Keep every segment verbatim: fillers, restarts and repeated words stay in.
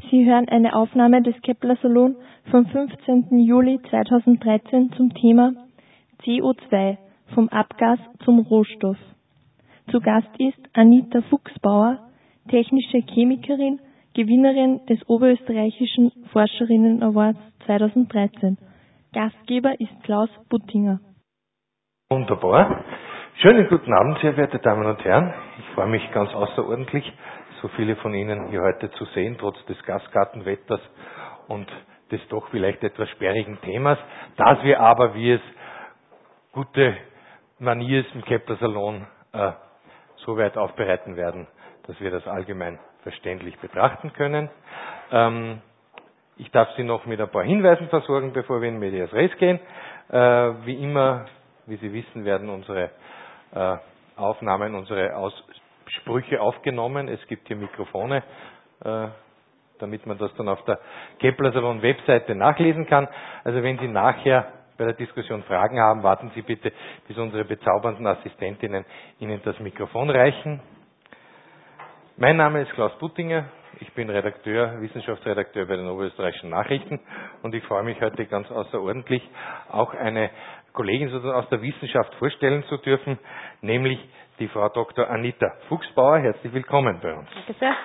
Sie hören eine Aufnahme des Kepler-Salon vom fünfzehnten Juli zweitausenddreizehn zum Thema C O zwei vom Abgas zum Rohstoff. Zu Gast ist Anita Fuchsbauer, technische Chemikerin, Gewinnerin des Oberösterreichischen Forscherinnen-Awards zweitausenddreizehn. Gastgeber ist Klaus Buttinger. Wunderbar. Schönen guten Abend, sehr verehrte Damen und Herren. Ich freue mich ganz außerordentlich, so viele von Ihnen hier heute zu sehen, trotz des Gasgartenwetters und des doch vielleicht etwas sperrigen Themas, das wir aber, wie es gute Manier ist im Kepler-Salon, äh, so weit aufbereiten werden, dass wir das allgemein verständlich betrachten können. Ähm, ich darf Sie noch mit ein paar Hinweisen versorgen, bevor wir in Medias Res gehen. Äh, wie immer, wie Sie wissen, werden unsere äh, Aufnahmen, unsere Aussprüche aufgenommen. Es gibt hier Mikrofone, äh, damit man das dann auf der Kepler-Salon-Webseite nachlesen kann. Also wenn Sie nachher bei der Diskussion Fragen haben, warten Sie bitte, bis unsere bezaubernden Assistentinnen Ihnen das Mikrofon reichen. Mein Name ist Klaus Buttinger, ich bin Redakteur, Wissenschaftsredakteur bei den Oberösterreichischen Nachrichten und ich freue mich heute ganz außerordentlich, auch eine Kollegin aus der Wissenschaft vorstellen zu dürfen, nämlich die Frau Doktor Anita Fuchsbauer. Herzlich willkommen bei uns. Danke sehr.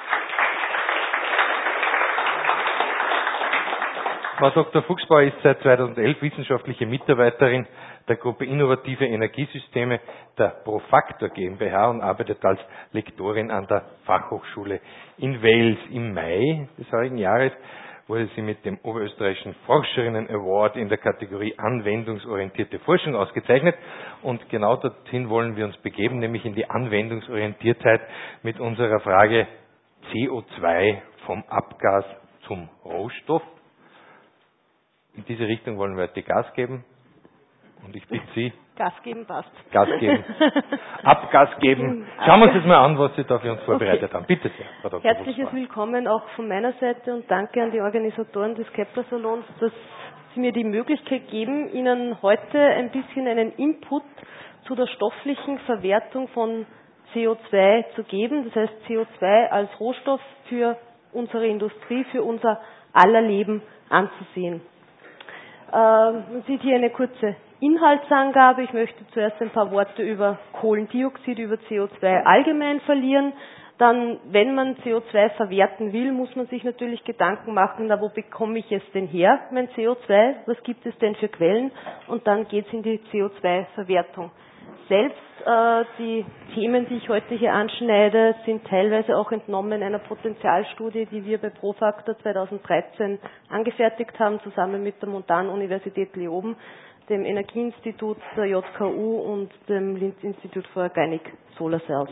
Frau Doktor Fuchsbauer ist seit zweitausendelf wissenschaftliche Mitarbeiterin der Gruppe Innovative Energiesysteme der Profactor GmbH und arbeitet als Lektorin an der Fachhochschule in Wels. Im Mai des heurigen Jahres wurde sie mit dem Oberösterreichischen Forscherinnen Award in der Kategorie Anwendungsorientierte Forschung ausgezeichnet. Und genau dorthin wollen wir uns begeben, nämlich in die Anwendungsorientiertheit mit unserer Frage C O zwei vom Abgas zum Rohstoff. In diese Richtung wollen wir heute Gas geben. Und ich bitte Sie. Gas geben passt. Gas geben. Abgas geben. Schauen wir uns jetzt mal an, was Sie da für uns vorbereitet okay. haben. Bitte sehr, Frau Doktor Herzliches Fuchsbauer. Willkommen auch von meiner Seite und danke an die Organisatoren des Kepler-Salons, dass Sie mir die Möglichkeit geben, Ihnen heute ein bisschen einen Input zu der stofflichen Verwertung von C O zwei zu geben. Das heißt C O zwei als Rohstoff für unsere Industrie, für unser aller Leben anzusehen. Man sieht hier eine kurze Inhaltsangabe. Ich möchte zuerst ein paar Worte über Kohlendioxid, über C O zwei allgemein verlieren. Dann, wenn man C O zwei verwerten will, muss man sich natürlich Gedanken machen, na, wo bekomme ich es denn her, mein C O zwei? Was gibt es denn für Quellen? Und dann geht es in die C O zwei Verwertung. Selbst äh, die Themen, die ich heute hier anschneide, sind teilweise auch entnommen einer Potentialstudie, die wir bei Profactor zweitausenddreizehn angefertigt haben, zusammen mit der Montan-Universität Leoben, dem Energieinstitut der J K U und dem Linz Institute for Organic Solar Cells.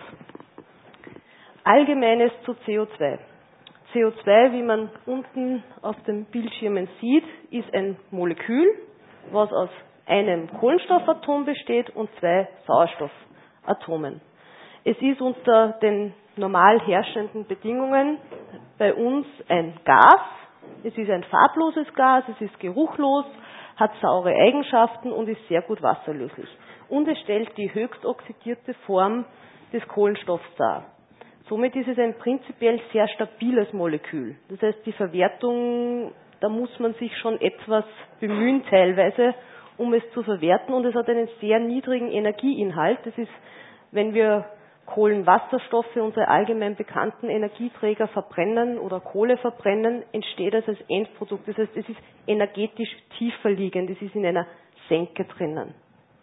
Allgemeines zu C O zwei. C O zwei, wie man unten auf den Bildschirmen sieht, ist ein Molekül, was aus einem Kohlenstoffatom besteht und zwei Sauerstoffatomen. Es ist unter den normal herrschenden Bedingungen bei uns ein Gas. Es ist ein farbloses Gas, es ist geruchlos, hat saure Eigenschaften und ist sehr gut wasserlöslich. Und es stellt die höchst oxidierte Form des Kohlenstoffs dar. Somit ist es ein prinzipiell sehr stabiles Molekül. Das heißt, die Verwertung, da muss man sich schon etwas bemühen teilweise, um es zu verwerten, und es hat einen sehr niedrigen Energieinhalt. Das ist, wenn wir Kohlenwasserstoffe, unsere allgemein bekannten Energieträger verbrennen oder Kohle verbrennen, entsteht das als Endprodukt. Das heißt, es ist energetisch tiefer liegend, es ist in einer Senke drinnen.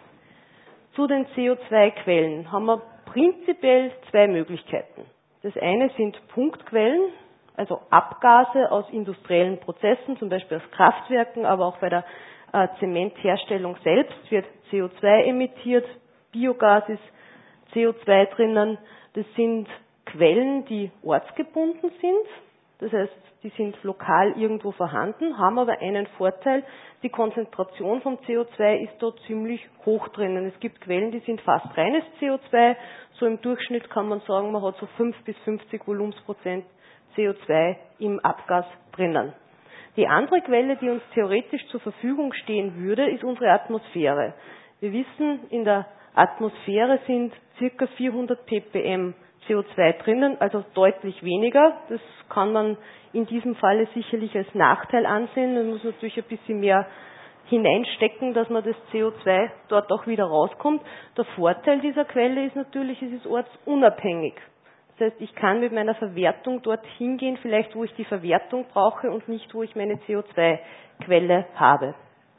Zu den C O zwei Quellen haben wir prinzipiell zwei Möglichkeiten. Das eine sind Punktquellen, also Abgase aus industriellen Prozessen, zum Beispiel aus Kraftwerken, aber auch bei der Zementherstellung selbst wird C O zwei emittiert, Biogas ist C O zwei drinnen. Das sind Quellen, die ortsgebunden sind, das heißt, die sind lokal irgendwo vorhanden, haben aber einen Vorteil, die Konzentration von C O zwei ist dort ziemlich hoch drinnen. Es gibt Quellen, die sind fast reines C O zwei, so im Durchschnitt kann man sagen, man hat so fünf bis fünfzig Volumensprozent C O zwei im Abgas drinnen. Die andere Quelle, die uns theoretisch zur Verfügung stehen würde, ist unsere Atmosphäre. Wir wissen, in der Atmosphäre sind ca. vierhundert ppm C O zwei drinnen, also deutlich weniger. Das kann man in diesem Falle sicherlich als Nachteil ansehen. Man muss natürlich ein bisschen mehr hineinstecken, dass man das C O zwei dort auch wieder rauskommt. Der Vorteil dieser Quelle ist natürlich, es ist ortsunabhängig. Das heißt, ich kann mit meiner Verwertung dort hingehen, vielleicht wo ich die Verwertung brauche und nicht, wo ich meine C O zwei Quelle habe.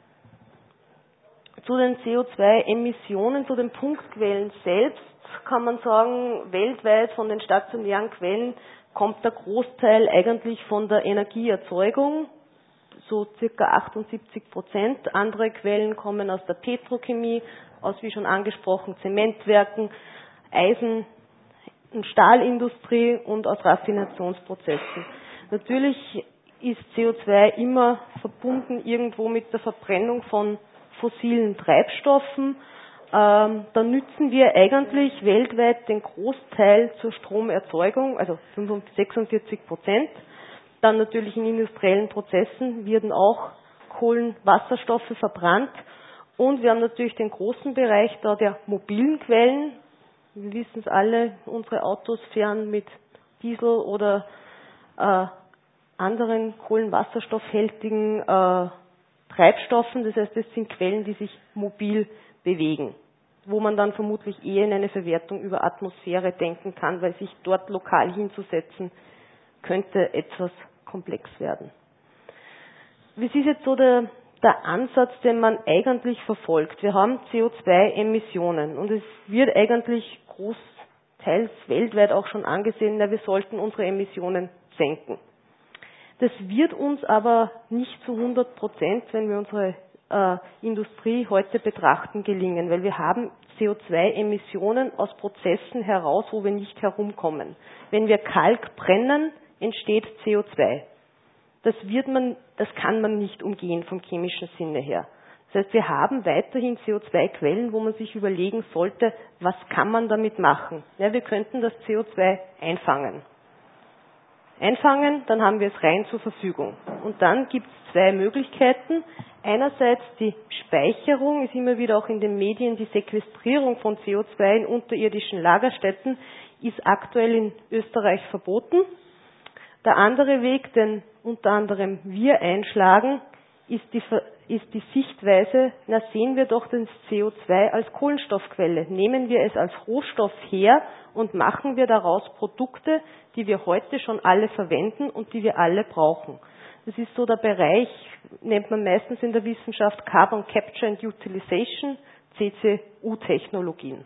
Zu den C O zwei Emissionen, zu den Punktquellen selbst kann man sagen, weltweit von den stationären Quellen kommt der Großteil eigentlich von der Energieerzeugung, so circa achtundsiebzig Prozent. Andere Quellen kommen aus der Petrochemie, aus, wie schon angesprochen, Zementwerken, Eisen- und Stahlindustrie und aus Raffinationsprozessen. Natürlich ist C O zwei immer verbunden irgendwo mit der Verbrennung von fossilen Treibstoffen. Ähm, da nützen wir eigentlich weltweit den Großteil zur Stromerzeugung, also sechsundvierzig Prozent. Dann natürlich in industriellen Prozessen werden auch Kohlenwasserstoffe verbrannt. Und wir haben natürlich den großen Bereich da der mobilen Quellen. Wir wissen es alle, unsere Autos fahren mit Diesel oder äh, anderen kohlenwasserstoffhältigen äh, Treibstoffen. Das heißt, das sind Quellen, die sich mobil bewegen, wo man dann vermutlich eher in eine Verwertung über Atmosphäre denken kann, weil sich dort lokal hinzusetzen, könnte etwas komplex werden. Wie ist jetzt so der, der Ansatz, den man eigentlich verfolgt? Wir haben C O zwei Emissionen und es wird eigentlich großteils weltweit auch schon angesehen, na, wir sollten unsere Emissionen senken. Das wird uns aber nicht zu hundert Prozent, wenn wir unsere äh, Industrie heute betrachten, gelingen, weil wir haben C O zwei Emissionen aus Prozessen heraus, wo wir nicht herumkommen. Wenn wir Kalk brennen, entsteht C O zwei. Das wird man, das kann man nicht umgehen vom chemischen Sinne her. Das heißt, wir haben weiterhin C O zwei Quellen, wo man sich überlegen sollte, was kann man damit machen? Ja, wir könnten das C O zwei einfangen. Einfangen, dann haben wir es rein zur Verfügung. Und dann gibt es zwei Möglichkeiten. Einerseits die Speicherung, ist immer wieder auch in den Medien die Sequestrierung von C O zwei in unterirdischen Lagerstätten, ist aktuell in Österreich verboten. Der andere Weg, den unter anderem wir einschlagen, ist die, ist die Sichtweise, na sehen wir doch das C O zwei als Kohlenstoffquelle. Nehmen wir es als Rohstoff her und machen wir daraus Produkte, die wir heute schon alle verwenden und die wir alle brauchen. Das ist so der Bereich, nennt man meistens in der Wissenschaft Carbon Capture and Utilization, C C U-Technologien.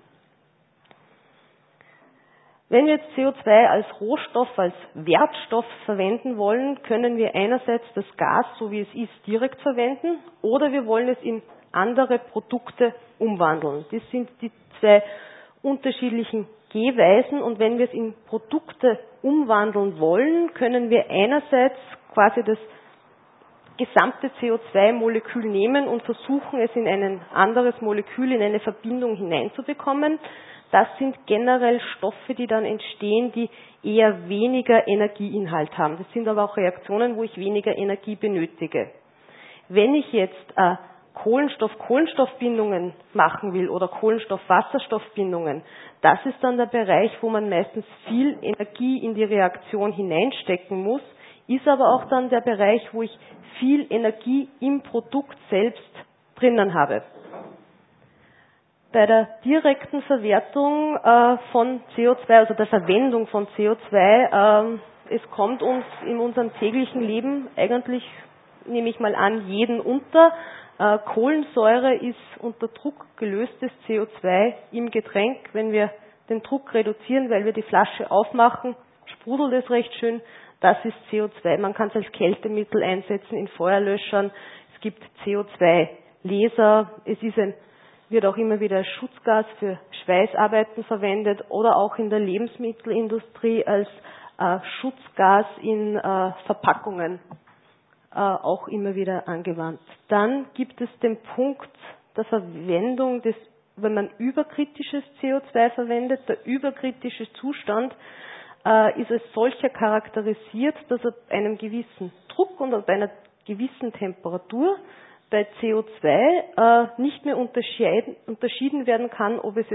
Wenn wir jetzt C O zwei als Rohstoff, als Wertstoff verwenden wollen, können wir einerseits das Gas, so wie es ist, direkt verwenden oder wir wollen es in andere Produkte umwandeln. Das sind die zwei unterschiedlichen Gehweisen und wenn wir es in Produkte umwandeln wollen, können wir einerseits quasi das gesamte C O zwei Molekül nehmen und versuchen, es in ein anderes Molekül, in eine Verbindung hineinzubekommen. Das sind generell Stoffe, die dann entstehen, die eher weniger Energieinhalt haben. Das sind aber auch Reaktionen, wo ich weniger Energie benötige. Wenn ich jetzt äh, Kohlenstoff-Kohlenstoffbindungen machen will oder Kohlenstoff-Wasserstoffbindungen, das ist dann der Bereich, wo man meistens viel Energie in die Reaktion hineinstecken muss, ist aber auch dann der Bereich, wo ich viel Energie im Produkt selbst drinnen habe. Bei der direkten Verwertung äh, von C O zwei, also der Verwendung von C O zwei, äh, es kommt uns in unserem täglichen Leben eigentlich, nehme ich mal an, jeden unter. Äh, Kohlensäure ist unter Druck gelöstes C O zwei im Getränk. Wenn wir den Druck reduzieren, weil wir die Flasche aufmachen, sprudelt es recht schön. Das ist C O zwei. Man kann es als Kältemittel einsetzen in Feuerlöschern. Es gibt C O zwei Laser. Es ist ein wird auch immer wieder als Schutzgas für Schweißarbeiten verwendet oder auch in der Lebensmittelindustrie als äh, Schutzgas in äh, Verpackungen äh, auch immer wieder angewandt. Dann gibt es den Punkt der Verwendung des, wenn man überkritisches C O zwei verwendet, der überkritische Zustand äh, ist als solcher charakterisiert, dass er einem gewissen Druck und bei einer gewissen Temperatur bei C O zwei äh, nicht mehr unterschieden, unterschieden werden kann, ob es jetzt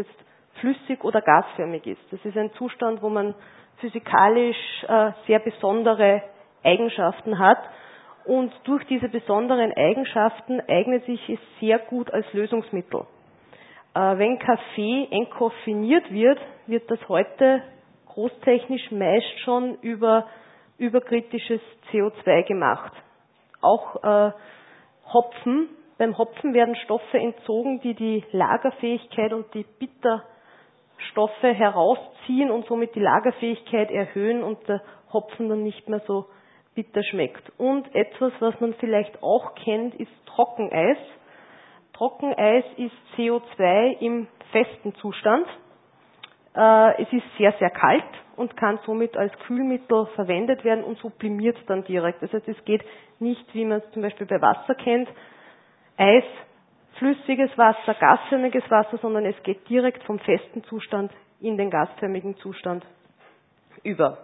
flüssig oder gasförmig ist. Das ist ein Zustand, wo man physikalisch äh, sehr besondere Eigenschaften hat. Und durch diese besonderen Eigenschaften eignet sich es sehr gut als Lösungsmittel. Äh, wenn Kaffee entkoffeiniert wird, wird das heute großtechnisch meist schon über überkritisches C O zwei gemacht. Auch äh, Hopfen, beim Hopfen werden Stoffe entzogen, die die Lagerfähigkeit und die Bitterstoffe herausziehen und somit die Lagerfähigkeit erhöhen und der Hopfen dann nicht mehr so bitter schmeckt. Und etwas, was man vielleicht auch kennt, ist Trockeneis. Trockeneis ist C O zwei im festen Zustand. Äh, es ist sehr, sehr kalt und kann somit als Kühlmittel verwendet werden und sublimiert dann direkt. Das heißt, es geht nicht, wie man es zum Beispiel bei Wasser kennt, Eis, flüssiges Wasser, gasförmiges Wasser, sondern es geht direkt vom festen Zustand in den gasförmigen Zustand über.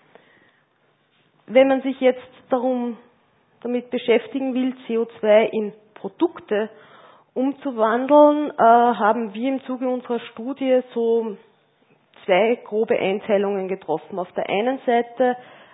Wenn man sich jetzt darum, damit beschäftigen will, C O zwei in Produkte umzuwandeln, äh, haben wir im Zuge unserer Studie so zwei grobe Einteilungen getroffen. Auf der einen Seite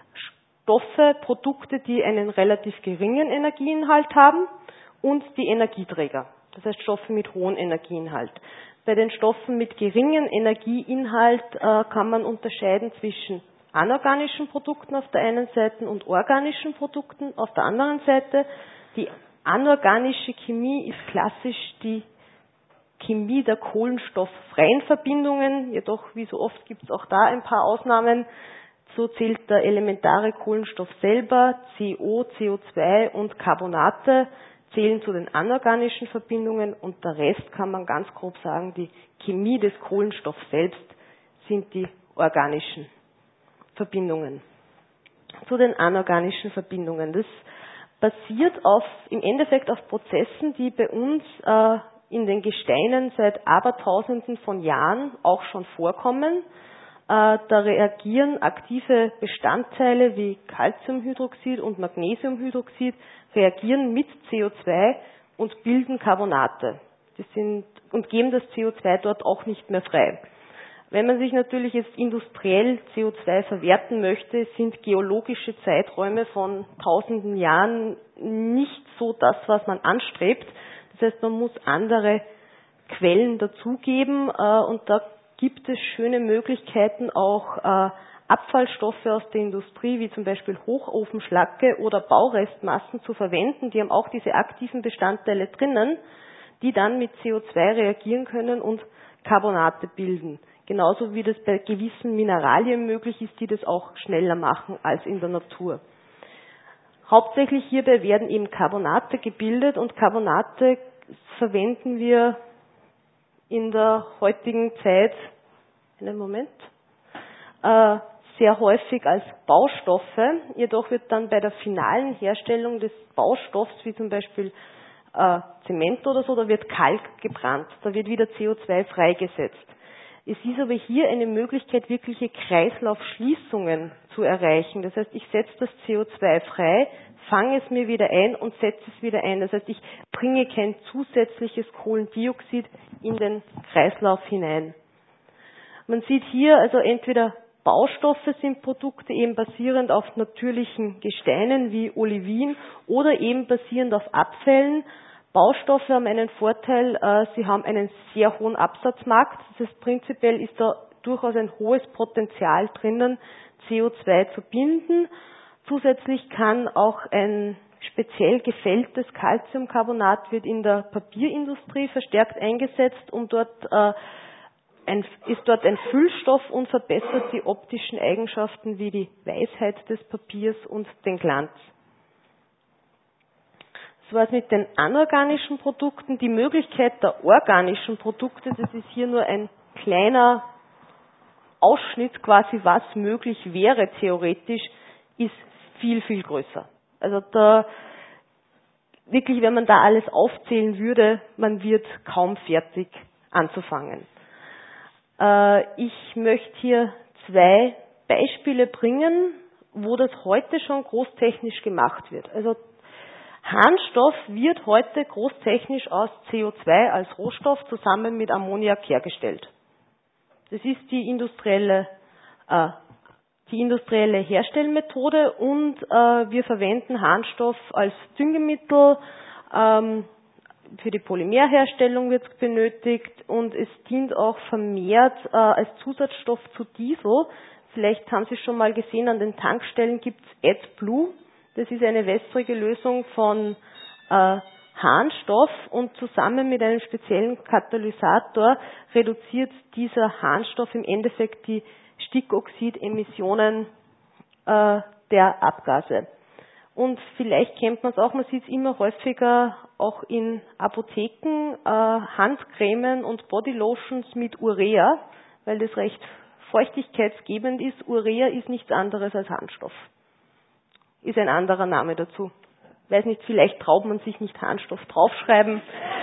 Stoffe, Produkte, die einen relativ geringen Energieinhalt haben und die Energieträger. Das heißt Stoffe mit hohem Energieinhalt. Bei den Stoffen mit geringem Energieinhalt äh, kann man unterscheiden zwischen anorganischen Produkten auf der einen Seite und organischen Produkten auf der anderen Seite. Die anorganische Chemie ist klassisch die Chemie der kohlenstofffreien Verbindungen, jedoch wie so oft gibt es auch da ein paar Ausnahmen. So zählt der elementare Kohlenstoff selber, C O, C O zwei und Carbonate zählen zu den anorganischen Verbindungen und der Rest kann man ganz grob sagen, die Chemie des Kohlenstoffs selbst sind die organischen Verbindungen. Zu den anorganischen Verbindungen. Das basiert auf, im Endeffekt auf Prozessen, die bei uns äh, in den Gesteinen seit Abertausenden von Jahren auch schon vorkommen. Äh, da reagieren aktive Bestandteile wie Calciumhydroxid und Magnesiumhydroxid reagieren mit C O zwei und bilden Carbonate. Das sind, und geben das C O zwei dort auch nicht mehr frei. Wenn man sich natürlich jetzt industriell C O zwei verwerten möchte, sind geologische Zeiträume von tausenden Jahren nicht so das, was man anstrebt. Das heißt, man muss andere Quellen dazugeben äh, und da gibt es schöne Möglichkeiten, auch äh, Abfallstoffe aus der Industrie, wie zum Beispiel Hochofenschlacke oder Baurestmassen zu verwenden. Die haben auch diese aktiven Bestandteile drinnen, die dann mit C O zwei reagieren können und Carbonate bilden. Genauso wie das bei gewissen Mineralien möglich ist, die das auch schneller machen als in der Natur. Hauptsächlich hierbei werden eben Carbonate gebildet und Carbonate verwenden wir in der heutigen Zeit, einen Moment, äh, sehr häufig als Baustoffe. Jedoch wird dann bei der finalen Herstellung des Baustoffs, wie zum Beispiel äh, Zement oder so, da wird Kalk gebrannt, da wird wieder C O zwei freigesetzt. Es ist aber hier eine Möglichkeit, wirkliche Kreislaufschließungen zu erreichen. Das heißt, ich setze das C O zwei frei, fange es mir wieder ein und setze es wieder ein. Das heißt, ich bringe kein zusätzliches Kohlendioxid in den Kreislauf hinein. Man sieht hier also entweder Baustoffe sind Produkte eben basierend auf natürlichen Gesteinen wie Olivin oder eben basierend auf Abfällen. Baustoffe haben einen Vorteil, äh, sie haben einen sehr hohen Absatzmarkt. Das heißt, prinzipiell ist da durchaus ein hohes Potenzial drinnen, C O zwei zu binden. Zusätzlich kann auch ein speziell gefälltes Calciumcarbonat wird in der Papierindustrie verstärkt eingesetzt, um dort äh, ein, ist dort ein Füllstoff und verbessert die optischen Eigenschaften wie die Weißheit des Papiers und den Glanz. Das war es mit den anorganischen Produkten. Die Möglichkeit der organischen Produkte, das ist hier nur ein kleiner Ausschnitt quasi, was möglich wäre theoretisch, ist viel, viel größer. Also da, wirklich, wenn man da alles aufzählen würde, man wird kaum fertig anzufangen. Äh, ich möchte hier zwei Beispiele bringen, wo das heute schon großtechnisch gemacht wird. Also Harnstoff wird heute großtechnisch aus C O zwei als Rohstoff zusammen mit Ammoniak hergestellt. Das ist die industrielle, äh, die industrielle Herstellmethode und äh, wir verwenden Harnstoff als Düngemittel. Ähm, für die Polymerherstellung wird es benötigt und es dient auch vermehrt äh, als Zusatzstoff zu Diesel. Vielleicht haben Sie schon mal gesehen, an den Tankstellen gibt es AdBlue. Das ist eine wässrige Lösung von äh, Harnstoff und zusammen mit einem speziellen Katalysator reduziert dieser Harnstoff im Endeffekt die Stickoxidemissionen äh, der Abgase. Und vielleicht kennt man es auch, man sieht es immer häufiger auch in Apotheken, äh, Handcremen und Bodylotions mit Urea, weil das recht feuchtigkeitsgebend ist. Urea ist nichts anderes als Harnstoff. Ist ein anderer Name dazu. Weiß nicht, vielleicht traut man sich nicht Harnstoff draufschreiben,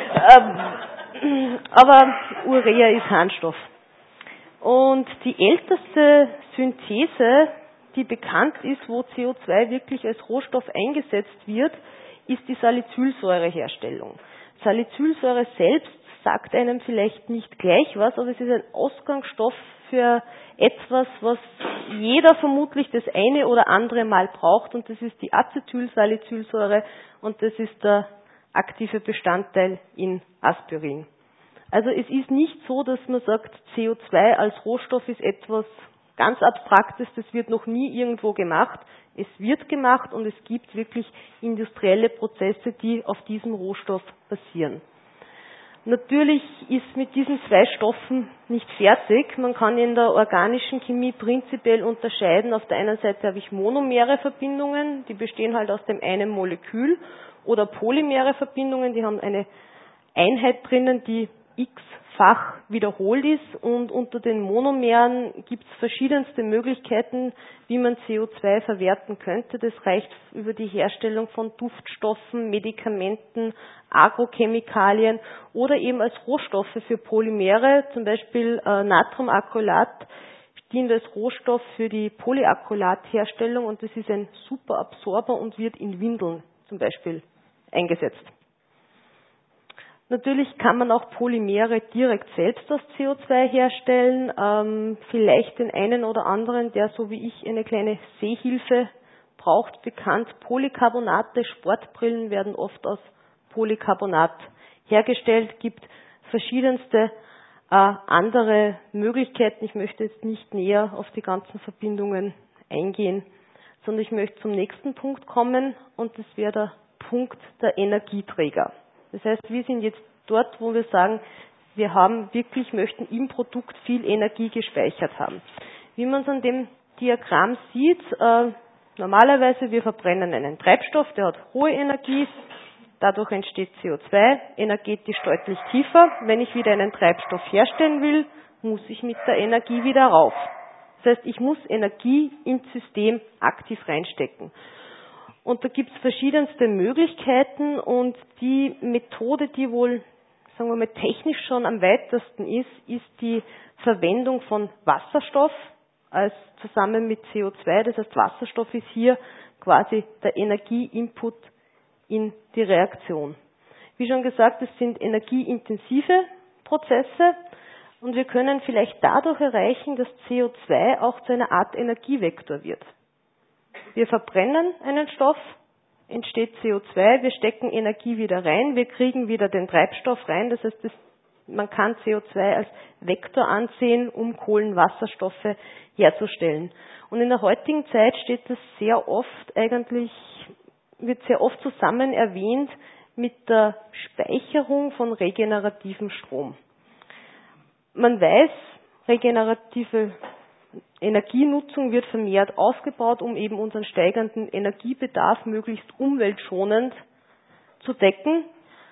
ähm, aber Urea ist Harnstoff. Und die älteste Synthese, die bekannt ist, wo C O zwei wirklich als Rohstoff eingesetzt wird, ist die Salicylsäureherstellung. Salicylsäure selbst sagt einem vielleicht nicht gleich was, aber es ist ein Ausgangsstoff für etwas, was jeder vermutlich das eine oder andere Mal braucht, und das ist die Acetylsalicylsäure und das ist der aktive Bestandteil in Aspirin. Also es ist nicht so, dass man sagt, C O zwei als Rohstoff ist etwas ganz Abstraktes, das wird noch nie irgendwo gemacht. Es wird gemacht und es gibt wirklich industrielle Prozesse, die auf diesem Rohstoff basieren. Natürlich ist mit diesen zwei Stoffen nicht fertig. Man kann in der organischen Chemie prinzipiell unterscheiden. Auf der einen Seite habe ich monomere Verbindungen, die bestehen halt aus dem einen Molekül, oder polymere Verbindungen, die haben eine Einheit drinnen, die x-fach wiederholt ist, und unter den Monomeren gibt es verschiedenste Möglichkeiten, wie man C O zwei verwerten könnte. Das reicht über die Herstellung von Duftstoffen, Medikamenten, Agrochemikalien oder eben als Rohstoffe für Polymere, zum Beispiel äh, Natriumacrylat dient als Rohstoff für die Polyacrylatherstellung und das ist ein super Absorber und wird in Windeln zum Beispiel eingesetzt. Natürlich kann man auch Polymere direkt selbst aus C O zwei herstellen. Ähm, vielleicht den einen oder anderen, der so wie ich eine kleine Sehhilfe braucht, bekannt. Polycarbonate, Sportbrillen werden oft aus Polycarbonat hergestellt. Gibt verschiedenste äh, andere Möglichkeiten. Ich möchte jetzt nicht näher auf die ganzen Verbindungen eingehen, sondern ich möchte zum nächsten Punkt kommen und das wäre der Punkt der Energieträger. Das heißt, wir sind jetzt dort, wo wir sagen, wir haben wirklich, möchten im Produkt viel Energie gespeichert haben. Wie man es an dem Diagramm sieht, äh, normalerweise wir verbrennen einen Treibstoff, der hat hohe Energie, dadurch entsteht C O zwei, energetisch deutlich tiefer. Wenn ich wieder einen Treibstoff herstellen will, muss ich mit der Energie wieder rauf. Das heißt, ich muss Energie ins System aktiv reinstecken. Und da gibt es verschiedenste Möglichkeiten und die Methode, die wohl, sagen wir mal, technisch schon am weitesten ist, ist die Verwendung von Wasserstoff als zusammen mit C O zwei. Das heißt, Wasserstoff ist hier quasi der Energieinput in die Reaktion. Wie schon gesagt, es sind energieintensive Prozesse und wir können vielleicht dadurch erreichen, dass C O zwei auch zu einer Art Energievektor wird. Wir verbrennen einen Stoff, entsteht C O zwei, wir stecken Energie wieder rein, wir kriegen wieder den Treibstoff rein, das heißt, das, man kann C O zwei als Vektor ansehen, um Kohlenwasserstoffe herzustellen. Und in der heutigen Zeit steht das sehr oft eigentlich, wird sehr oft zusammen erwähnt mit der Speicherung von regenerativem Strom. Man weiß, regenerative Energienutzung wird vermehrt ausgebaut, um eben unseren steigenden Energiebedarf möglichst umweltschonend zu decken.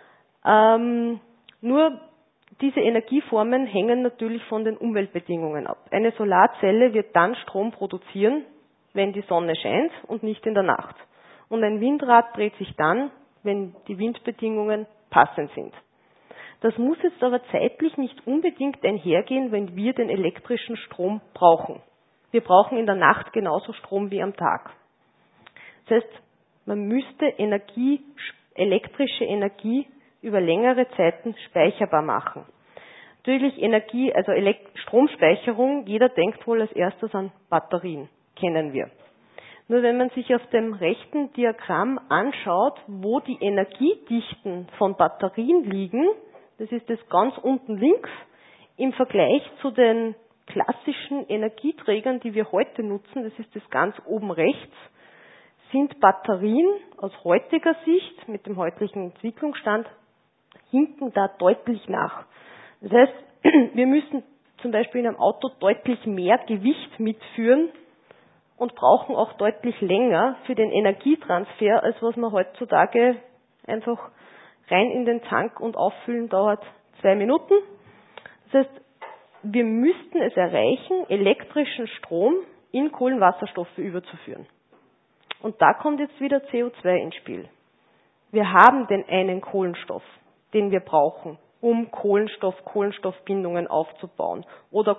Ähm, nur diese Energieformen hängen natürlich von den Umweltbedingungen ab. Eine Solarzelle wird dann Strom produzieren, wenn die Sonne scheint und nicht in der Nacht. Und ein Windrad dreht sich dann, wenn die Windbedingungen passend sind. Das muss jetzt aber zeitlich nicht unbedingt einhergehen, wenn wir den elektrischen Strom brauchen. Wir brauchen in der Nacht genauso Strom wie am Tag. Das heißt, man müsste Energie, elektrische Energie über längere Zeiten speicherbar machen. Natürlich Energie, also Elekt- Stromspeicherung, jeder denkt wohl als erstes an Batterien, kennen wir. Nur wenn man sich auf dem rechten Diagramm anschaut, wo die Energiedichten von Batterien liegen, das ist das ganz unten links, im Vergleich zu den klassischen Energieträgern, die wir heute nutzen, das ist das ganz oben rechts, sind Batterien aus heutiger Sicht mit dem heutigen Entwicklungsstand hinken da deutlich nach. Das heißt, wir müssen zum Beispiel in einem Auto deutlich mehr Gewicht mitführen und brauchen auch deutlich länger für den Energietransfer, als was man heutzutage einfach rein in den Tank und auffüllen dauert zwei Minuten. Das heißt, wir müssten es erreichen, elektrischen Strom in Kohlenwasserstoffe überzuführen. Und da kommt jetzt wieder C O zwei ins Spiel. Wir haben den einen Kohlenstoff, den wir brauchen, um Kohlenstoff-Kohlenstoffbindungen aufzubauen oder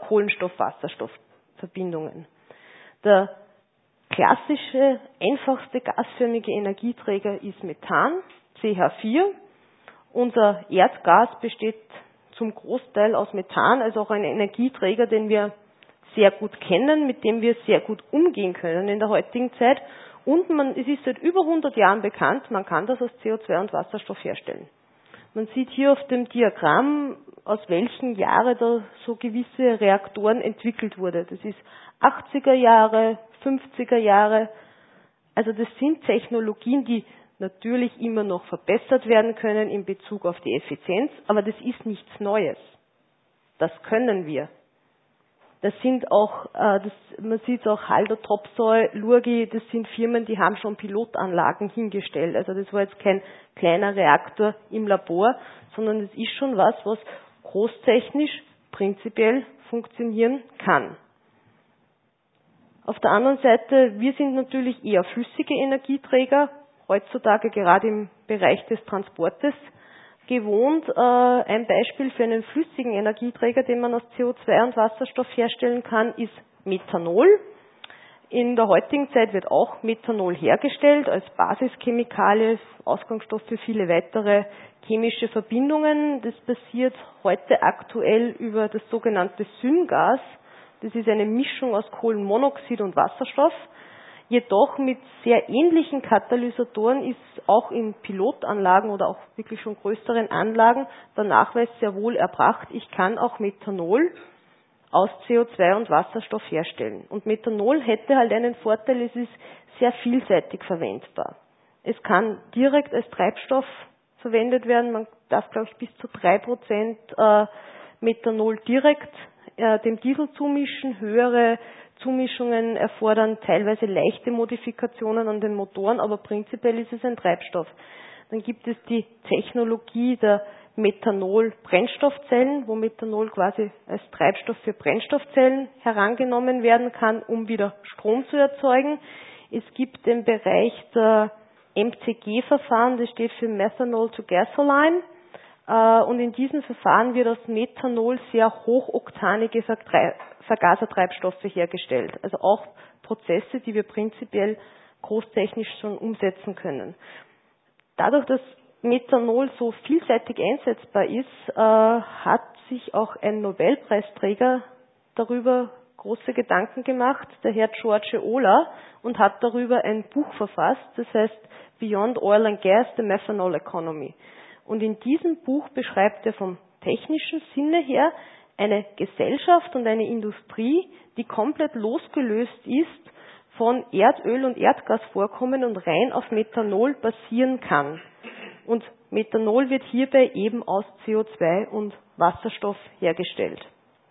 Kohlenstoff-Wasserstoffverbindungen. Der klassische, einfachste gasförmige Energieträger ist Methan, C H vier. Unser Erdgas besteht zum Großteil aus Methan, also auch ein Energieträger, den wir sehr gut kennen, mit dem wir sehr gut umgehen können in der heutigen Zeit. Und man, es ist seit über hundert Jahren bekannt, man kann das aus C O zwei und Wasserstoff herstellen. Man sieht hier auf dem Diagramm, aus welchen Jahren da so gewisse Reaktoren entwickelt wurde. Das ist achtziger Jahre, fünfziger Jahre. Also das sind Technologien, die natürlich immer noch verbessert werden können in Bezug auf die Effizienz, aber das ist nichts Neues. Das können wir. Das sind auch, äh, das, man sieht auch Haldor Topsoe, Lurgi, das sind Firmen, die haben schon Pilotanlagen hingestellt. Also das war jetzt kein kleiner Reaktor im Labor, sondern es ist schon was, was großtechnisch prinzipiell funktionieren kann. Auf der anderen Seite, wir sind natürlich eher flüssige Energieträger, heutzutage gerade im Bereich des Transportes gewohnt. Äh, ein Beispiel für einen flüssigen Energieträger, den man aus C O zwei und Wasserstoff herstellen kann, ist Methanol. In der heutigen Zeit wird auch Methanol hergestellt als Basischemikalie, Ausgangsstoff für viele weitere chemische Verbindungen. Das passiert heute aktuell über das sogenannte Syngas. Das ist eine Mischung aus Kohlenmonoxid und Wasserstoff. Jedoch mit sehr ähnlichen Katalysatoren ist auch in Pilotanlagen oder auch wirklich schon größeren Anlagen der Nachweis sehr wohl erbracht. Ich kann auch Methanol aus C O zwei und Wasserstoff herstellen. Und Methanol hätte halt einen Vorteil, es ist sehr vielseitig verwendbar. Es kann direkt als Treibstoff verwendet werden. Man darf, glaube ich, bis zu drei Prozent äh, Methanol direkt äh, dem Diesel zumischen. Höhere Zumischungen erfordern teilweise leichte Modifikationen an den Motoren, aber prinzipiell ist es ein Treibstoff. Dann gibt es die Technologie der Methanol-Brennstoffzellen, wo Methanol quasi als Treibstoff für Brennstoffzellen herangenommen werden kann, um wieder Strom zu erzeugen. Es gibt den Bereich der M C G-Verfahren, das steht für Methanol to Gasoline. Und in diesen Verfahren wird aus Methanol sehr hochoktanige Vergasertreibstoffe hergestellt. Also auch Prozesse, die wir prinzipiell großtechnisch schon umsetzen können. Dadurch, dass Methanol so vielseitig einsetzbar ist, äh, hat sich auch ein Nobelpreisträger darüber große Gedanken gemacht, der Herr George Olah, und hat darüber ein Buch verfasst, das heißt Beyond Oil and Gas, the Methanol Economy. Und in diesem Buch beschreibt er vom technischen Sinne her eine Gesellschaft und eine Industrie, die komplett losgelöst ist von Erdöl- und Erdgasvorkommen und rein auf Methanol basieren kann. Und Methanol wird hierbei eben aus C O zwei und Wasserstoff hergestellt.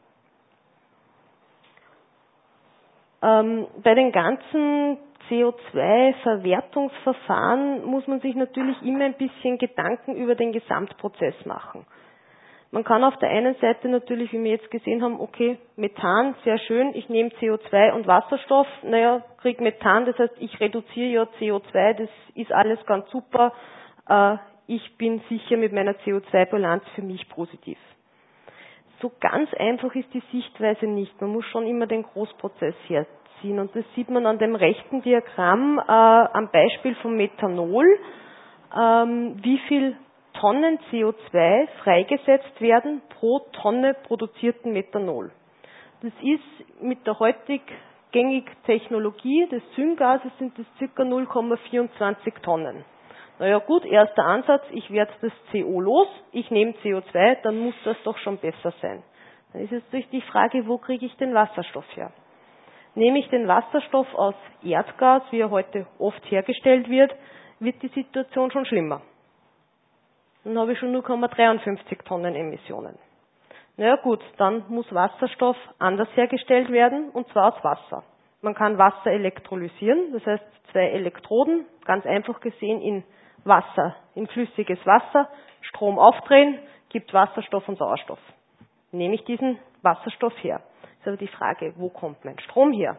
Ähm, bei den ganzen C O zwei Verwertungsverfahren muss man sich natürlich immer ein bisschen Gedanken über den Gesamtprozess machen. Man kann auf der einen Seite natürlich, wie wir jetzt gesehen haben, okay, Methan, sehr schön, ich nehme C O zwei und Wasserstoff, naja, kriege Methan, das heißt, ich reduziere ja C O zwei, das ist alles ganz super, äh, ich bin sicher mit meiner C O zwei Bilanz für mich positiv. So ganz einfach ist die Sichtweise nicht, man muss schon immer den Großprozess herziehen und das sieht man an dem rechten Diagramm äh, am Beispiel von Methanol, ähm, wie viel Tonnen C O zwei freigesetzt werden pro Tonne produzierten Methanol. Das ist mit der heutig gängigen Technologie des Syngases sind das ca. null Komma vierundzwanzig Tonnen. Naja gut, erster Ansatz, ich werde das C O los, ich nehme C O zwei, dann muss das doch schon besser sein. Dann ist jetzt natürlich die Frage, wo kriege ich den Wasserstoff her? Nehme ich den Wasserstoff aus Erdgas, wie er heute oft hergestellt wird, wird die Situation schon schlimmer. Dann habe ich schon null Komma dreiundfünfzig Tonnen Emissionen. Naja gut, dann muss Wasserstoff anders hergestellt werden, und zwar aus Wasser. Man kann Wasser elektrolysieren, das heißt zwei Elektroden, ganz einfach gesehen in Wasser, in flüssiges Wasser, Strom aufdrehen, gibt Wasserstoff und Sauerstoff. Nehme ich diesen Wasserstoff her? Ist aber die Frage, wo kommt mein Strom her?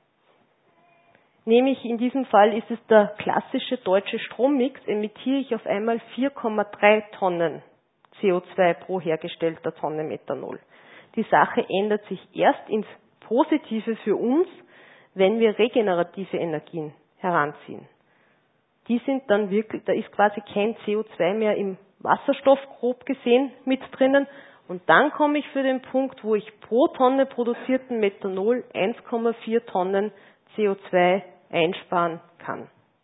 Nehme ich in diesem Fall, ist es der klassische deutsche Strommix, emittiere ich auf einmal vier Komma drei Tonnen C O zwei pro hergestellter Tonne Methanol. Die Sache ändert sich erst ins Positive für uns, wenn wir regenerative Energien heranziehen. Die sind dann wirklich, da ist quasi kein C O zwei mehr im Wasserstoff grob gesehen mit drinnen, und dann komme ich für den Punkt, wo ich pro Tonne produzierten Methanol eins Komma vier Tonnen C O zwei einsparen kann.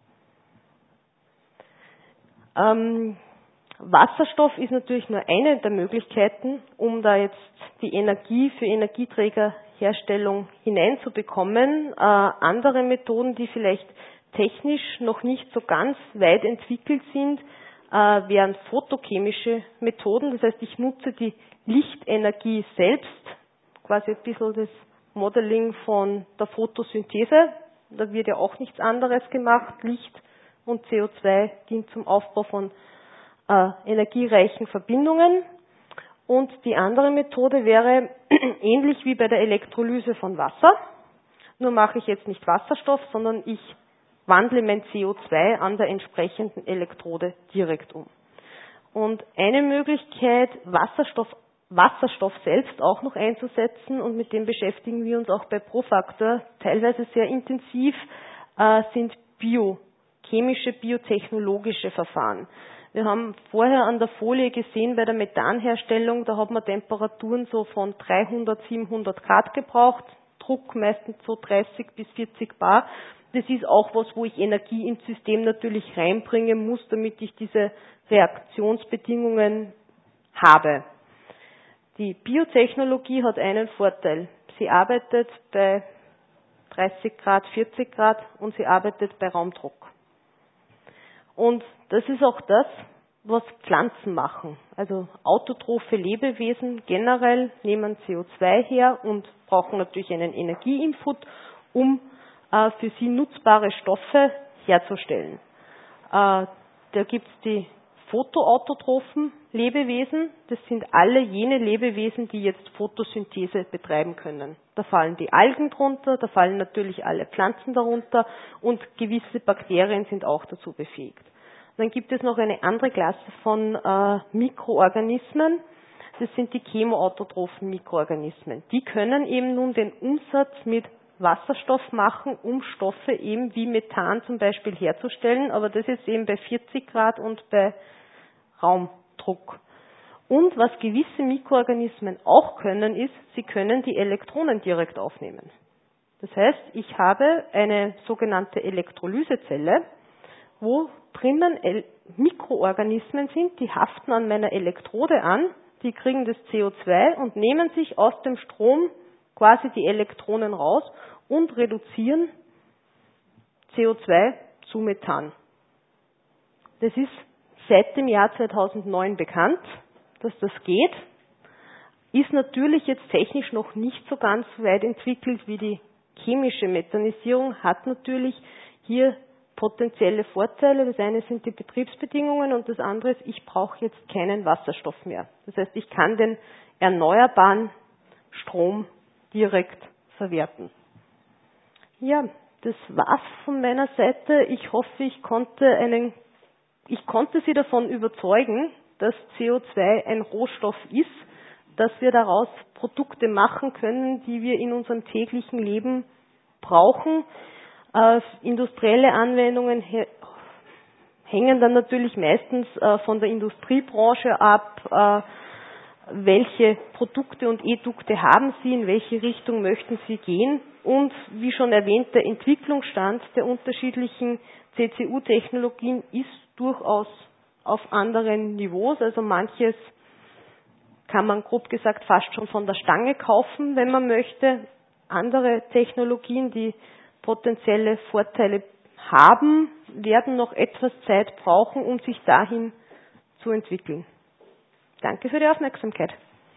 Ähm, Wasserstoff ist natürlich nur eine der Möglichkeiten, um da jetzt die Energie für Energieträgerherstellung hineinzubekommen. Äh, andere Methoden, die vielleicht technisch noch nicht so ganz weit entwickelt sind, äh, wären photochemische Methoden. Das heißt, ich nutze die Lichtenergie selbst, quasi ein bisschen das Modeling von der Photosynthese. Da wird ja auch nichts anderes gemacht. Licht und C O zwei dient zum Aufbau von äh, energiereichen Verbindungen. Und die andere Methode wäre ähnlich wie bei der Elektrolyse von Wasser. Nur mache ich jetzt nicht Wasserstoff, sondern ich wandle mein C O zwei an der entsprechenden Elektrode direkt um. Und eine Möglichkeit, Wasserstoff, Wasserstoff selbst auch noch einzusetzen, und mit dem beschäftigen wir uns auch bei Profaktor teilweise sehr intensiv, äh, sind biochemische, biotechnologische Verfahren. Wir haben vorher an der Folie gesehen, bei der Methanherstellung, da hat man Temperaturen so von dreihundert, siebenhundert Grad gebraucht, Druck meistens so dreißig bis vierzig Bar. Das ist auch was, wo ich Energie ins System natürlich reinbringen muss, damit ich diese Reaktionsbedingungen habe. Die Biotechnologie hat einen Vorteil. Sie arbeitet bei dreißig Grad, vierzig Grad, und sie arbeitet bei Raumdruck. Und das ist auch das, was Pflanzen machen. Also autotrophe Lebewesen generell nehmen C O zwei her und brauchen natürlich einen Energieinput, um äh, für sie nutzbare Stoffe herzustellen. Äh, da gibt es die photoautotrophen Lebewesen. Das sind alle jene Lebewesen, die jetzt Photosynthese betreiben können. Da fallen die Algen drunter, da fallen natürlich alle Pflanzen darunter, und gewisse Bakterien sind auch dazu befähigt. Dann gibt es noch eine andere Klasse von äh, Mikroorganismen. Das sind die chemoautotrophen Mikroorganismen. Die können eben nun den Umsatz mit Wasserstoff machen, um Stoffe eben wie Methan zum Beispiel herzustellen, aber das ist eben bei vierzig Grad und bei Raumdruck. Und was gewisse Mikroorganismen auch können, ist, sie können die Elektronen direkt aufnehmen. Das heißt, ich habe eine sogenannte Elektrolysezelle, wo drinnen Mikroorganismen sind, die haften an meiner Elektrode an, die kriegen das C O zwei und nehmen sich aus dem Strom quasi die Elektronen raus und reduzieren C O zwei zu Methan. Das ist seit dem Jahr zweitausendneun bekannt, dass das geht. Ist natürlich jetzt technisch noch nicht so ganz weit entwickelt wie die chemische Methanisierung, hat natürlich hier potenzielle Vorteile. Das eine sind die Betriebsbedingungen und das andere ist, ich brauche jetzt keinen Wasserstoff mehr. Das heißt, ich kann den erneuerbaren Strom direkt verwerten. Ja, das war's von meiner Seite. Ich hoffe, ich konnte einen, ich konnte Sie davon überzeugen, dass C O zwei ein Rohstoff ist, dass wir daraus Produkte machen können, die wir in unserem täglichen Leben brauchen. Äh, industrielle Anwendungen hängen dann natürlich meistens äh, von der Industriebranche ab, äh, welche Produkte und Edukte haben Sie, in welche Richtung möchten Sie gehen und, wie schon erwähnt, der Entwicklungsstand der unterschiedlichen C C U-Technologien ist durchaus auf anderen Niveaus, also manches kann man grob gesagt fast schon von der Stange kaufen, wenn man möchte. Andere Technologien, die potenzielle Vorteile haben, werden noch etwas Zeit brauchen, um sich dahin zu entwickeln. Danke für die Aufmerksamkeit.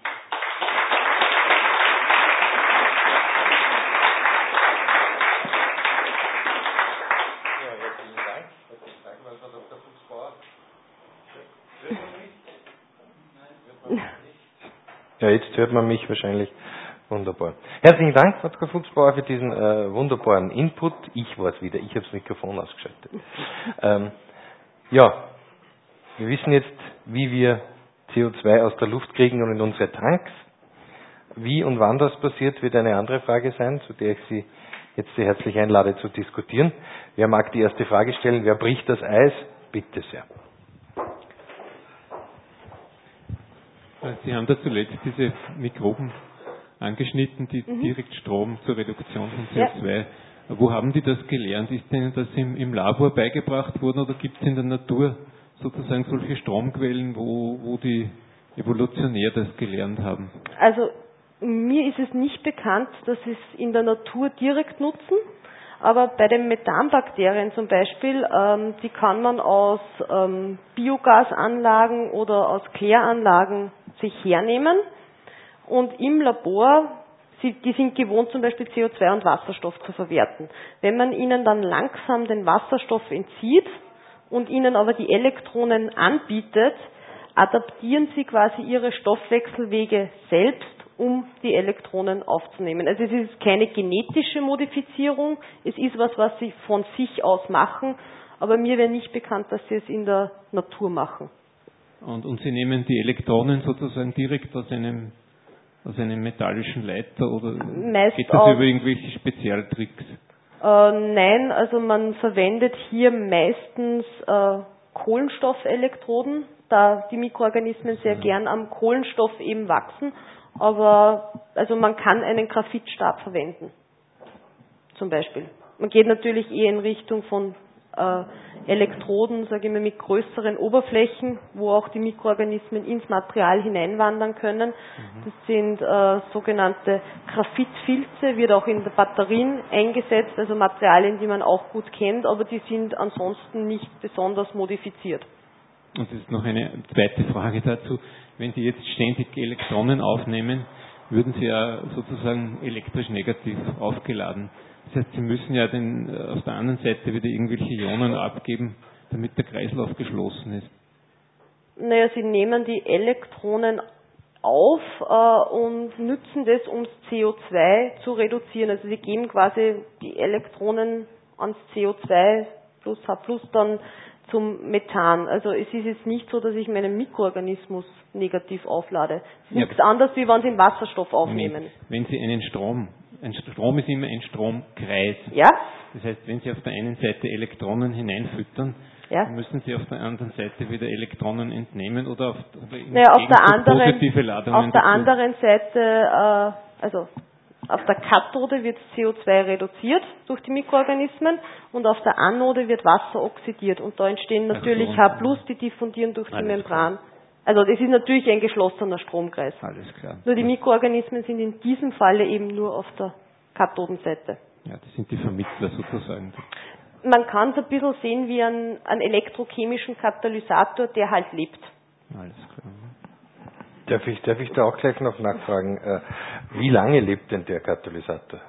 Ja, jetzt hört man mich wahrscheinlich wunderbar. Herzlichen Dank, Frau Doktor Fuchsbauer, für diesen äh, wunderbaren Input. Ich war es wieder, ich habe das Mikrofon ausgeschaltet. Ähm, ja, wir wissen jetzt, wie wir C O zwei aus der Luft kriegen und in unsere Tanks. Wie und wann das passiert, wird eine andere Frage sein, zu der ich Sie jetzt sehr herzlich einlade zu diskutieren. Wer mag die erste Frage stellen? Wer bricht das Eis? Bitte sehr. Sie haben da zuletzt diese Mikroben angeschnitten, die Mhm. direkt Strom zur Reduktion von C O zwei. Ja. Wo haben die das gelernt? Ist Ihnen das im, im Labor beigebracht worden oder gibt es in der Natur sozusagen solche Stromquellen, wo, wo die evolutionär das gelernt haben? Also mir ist es nicht bekannt, dass sie es in der Natur direkt nutzen, aber bei den Methanbakterien zum Beispiel, ähm, die kann man aus ähm, Biogasanlagen oder aus Kläranlagen sich hernehmen und im Labor, sie, die sind gewohnt zum Beispiel C O zwei und Wasserstoff zu verwerten. Wenn man ihnen dann langsam den Wasserstoff entzieht und ihnen aber die Elektronen anbietet, adaptieren sie quasi ihre Stoffwechselwege selbst, um die Elektronen aufzunehmen. Also es ist keine genetische Modifizierung, es ist was, was sie von sich aus machen, aber mir wäre nicht bekannt, dass sie es in der Natur machen. Und, und Sie nehmen die Elektronen sozusagen direkt aus einem, aus einem metallischen Leiter oder Meist geht das aus, über irgendwelche Spezialtricks? Äh, nein, also man verwendet hier meistens äh, Kohlenstoffelektroden, da die Mikroorganismen sehr Ja. gern am Kohlenstoff eben wachsen. Aber also man kann einen Graphitstab verwenden, zum Beispiel. Man geht natürlich eher in Richtung von äh, Elektroden, sage ich mal, mit größeren Oberflächen, wo auch die Mikroorganismen ins Material hineinwandern können. Mhm. Das sind äh, sogenannte Graphitfilze, wird auch in den Batterien eingesetzt, also Materialien, die man auch gut kennt, aber die sind ansonsten nicht besonders modifiziert. Und es ist noch eine zweite Frage dazu. Wenn Sie jetzt ständig Elektronen aufnehmen, würden Sie ja sozusagen elektrisch negativ aufgeladen. Das heißt, Sie müssen ja den, auf der anderen Seite wieder irgendwelche Ionen abgeben, damit der Kreislauf geschlossen ist. Naja, Sie nehmen die Elektronen auf äh, und nützen das, um das C O zwei zu reduzieren. Also Sie geben quasi die Elektronen ans C O zwei plus H plus dann zum Methan. Also es ist jetzt nicht so, dass ich meinen Mikroorganismus negativ auflade. Es ist Ja, nichts anderes, wie wenn Sie den Wasserstoff aufnehmen. Wenn Sie einen Strom, ein Strom ist immer ein Stromkreis. Ja? Das heißt, wenn Sie auf der einen Seite Elektronen hineinfüttern, Ja. dann müssen Sie auf der anderen Seite wieder Elektronen entnehmen oder auf, oder im Naja, auf der anderen, positive Ladungen auf der dazu. anderen Seite, äh, also auf der Kathode wird C O zwei reduziert durch die Mikroorganismen und auf der Anode wird Wasser oxidiert und da entstehen natürlich so. H plus, die diffundieren durch die Alles Membran. Also das ist natürlich ein geschlossener Stromkreis. Alles klar. Nur die Mikroorganismen sind in diesem Falle eben nur auf der Kathodenseite. Ja, das sind die Vermittler sozusagen. Man kann es ein bisschen sehen wie einen, einen elektrochemischen Katalysator, der halt lebt. Alles klar. Darf ich, darf ich da auch gleich noch nachfragen, äh, wie lange lebt denn der Katalysator?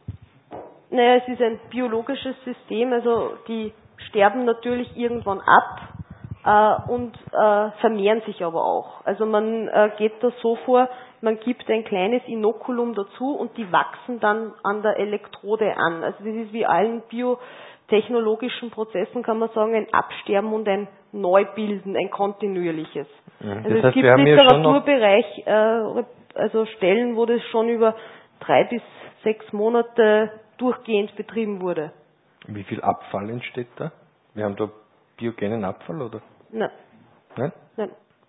Naja, es ist ein biologisches System, also die sterben natürlich irgendwann ab äh, und äh, vermehren sich aber auch. Also man äh, geht da so vor, man gibt ein kleines Inokulum dazu und die wachsen dann an der Elektrode an. Also das ist wie allen biotechnologischen Prozessen, kann man sagen, ein Absterben und ein Neubilden, ein kontinuierliches. Mhm. Also Das es heißt, gibt wir haben im hier schon noch Literaturbereich äh, also Stellen, wo das schon über drei bis sechs Monate durchgehend betrieben wurde. Wie viel Abfall entsteht da? Wir haben da biogenen Abfall, oder? Nein. Nein? Nein.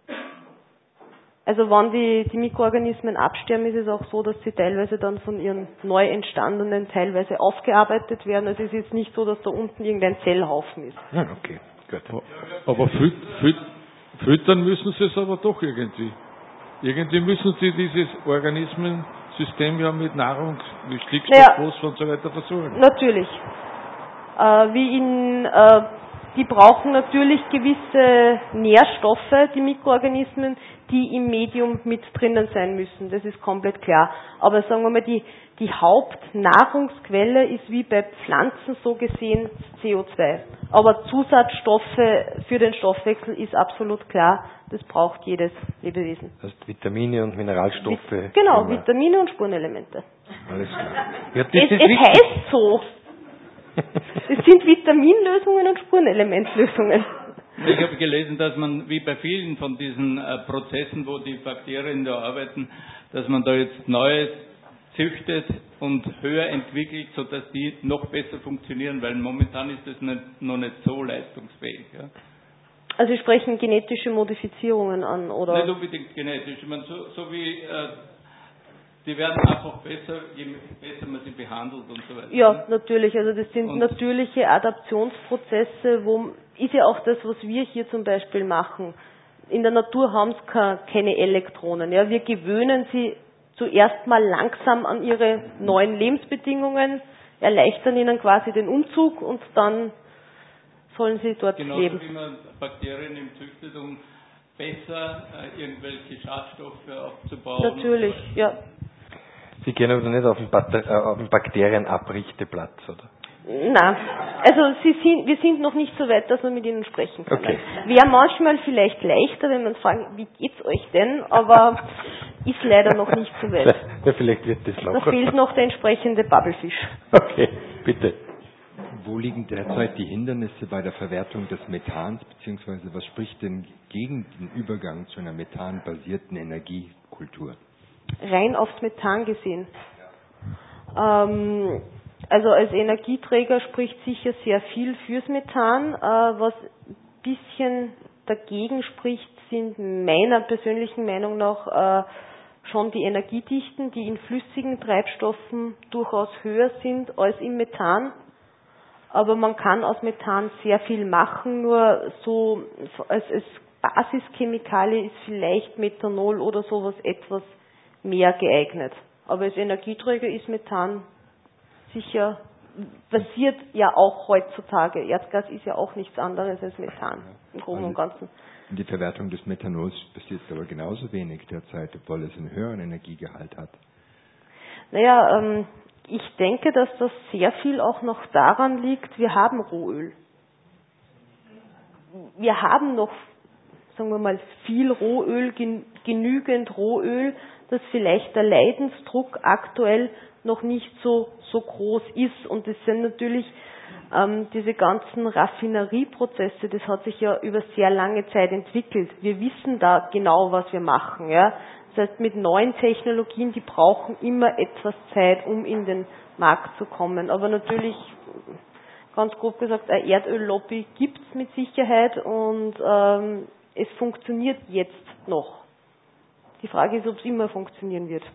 Also wenn die, die Mikroorganismen absterben, ist es auch so, dass sie teilweise dann von ihren neu entstandenen teilweise aufgearbeitet werden. Also es ist jetzt nicht so, dass da unten irgendein Zellhaufen ist. Ja, okay, gut. Aber füt, füt, füttern müssen sie es aber doch irgendwie. Irgendwie müssen sie dieses Organismensystem ja mit Nahrung, mit Stickstoff, Ja. Phosphor und so weiter versorgen. Natürlich. Äh, wie in, äh, die brauchen natürlich gewisse Nährstoffe, die Mikroorganismen, die im Medium mit drinnen sein müssen. Das ist komplett klar. Aber sagen wir mal, die, die Hauptnahrungsquelle ist wie bei Pflanzen so gesehen C O zwei. Aber Zusatzstoffe für den Stoffwechsel ist absolut klar. Das braucht jedes Lebewesen. Das heißt Vitamine und Mineralstoffe. Vit- genau, immer. Vitamine und Spurenelemente. Alles klar. Ja, das Es, ist es wichtig. heißt so. Es sind Vitaminlösungen und Spurenelementlösungen. Ich habe gelesen, dass man, wie bei vielen von diesen äh, Prozessen, wo die Bakterien da arbeiten, dass man da jetzt Neues züchtet und höher entwickelt, sodass die noch besser funktionieren, weil momentan ist das nicht, noch nicht so leistungsfähig. Ja. Also Sie sprechen genetische Modifizierungen an, oder? Nicht unbedingt genetisch. Ich meine, so, so wie, äh, die werden einfach besser, je besser man sie behandelt und so weiter. Ja, natürlich. Also das sind Und natürliche Adaptionsprozesse, wo ist ja auch das, was wir hier zum Beispiel machen. In der Natur haben sie keine, keine Elektronen. Ja, wir gewöhnen sie zuerst mal langsam an ihre neuen Lebensbedingungen, erleichtern ihnen quasi den Umzug und dann sollen sie dort genauso leben. wie man Bakterien im züchtet, um besser äh, irgendwelche Schadstoffe aufzubauen. Natürlich, ja. Sie gehen aber nicht auf den, Bater- äh, auf den Bakterienabrichteplatz, oder? Nein, also sie sind, wir sind noch nicht so weit, dass wir mit ihnen sprechen können. Okay. Wäre manchmal vielleicht leichter, wenn man fragen, wie geht's euch denn, aber ist leider noch nicht so weit. Ja, vielleicht wird das Da noch. fehlt noch der entsprechende Bubblefisch. Okay, bitte. Wo liegen derzeit die Hindernisse bei der Verwertung des Methans, beziehungsweise was spricht denn gegen den Übergang zu einer methanbasierten Energiekultur? Rein aufs Methan gesehen. Ähm, also als Energieträger spricht sicher sehr viel fürs Methan. Äh, was ein bisschen dagegen spricht, sind meiner persönlichen Meinung nach äh, schon die Energiedichten, die in flüssigen Treibstoffen durchaus höher sind als im Methan. Aber man kann aus Methan sehr viel machen, nur so als, als Basischemikalie ist vielleicht Methanol oder sowas etwas mehr geeignet. Aber als Energieträger ist Methan sicher, basiert ja auch heutzutage. Erdgas ist ja auch nichts anderes als Methan im Groben und Ganzen. Die Verwertung des Methanols passiert aber genauso wenig derzeit, obwohl es einen höheren Energiegehalt hat. Naja, ähm, ich denke, dass das sehr viel auch noch daran liegt, wir haben Rohöl. Wir haben noch, sagen wir mal, viel Rohöl, gen- genügend Rohöl, dass vielleicht der Leidensdruck aktuell noch nicht so, so groß ist. Und das sind natürlich ähm, diese ganzen Raffinerieprozesse, das hat sich ja über sehr lange Zeit entwickelt. Wir wissen da genau, was wir machen. Ja? Das heißt, mit neuen Technologien, die brauchen immer etwas Zeit, um in den Markt zu kommen. Aber natürlich, ganz grob gesagt, eine Erdöllobby gibt es mit Sicherheit und ähm, es funktioniert jetzt noch. Die Frage ist, ob es immer funktionieren wird.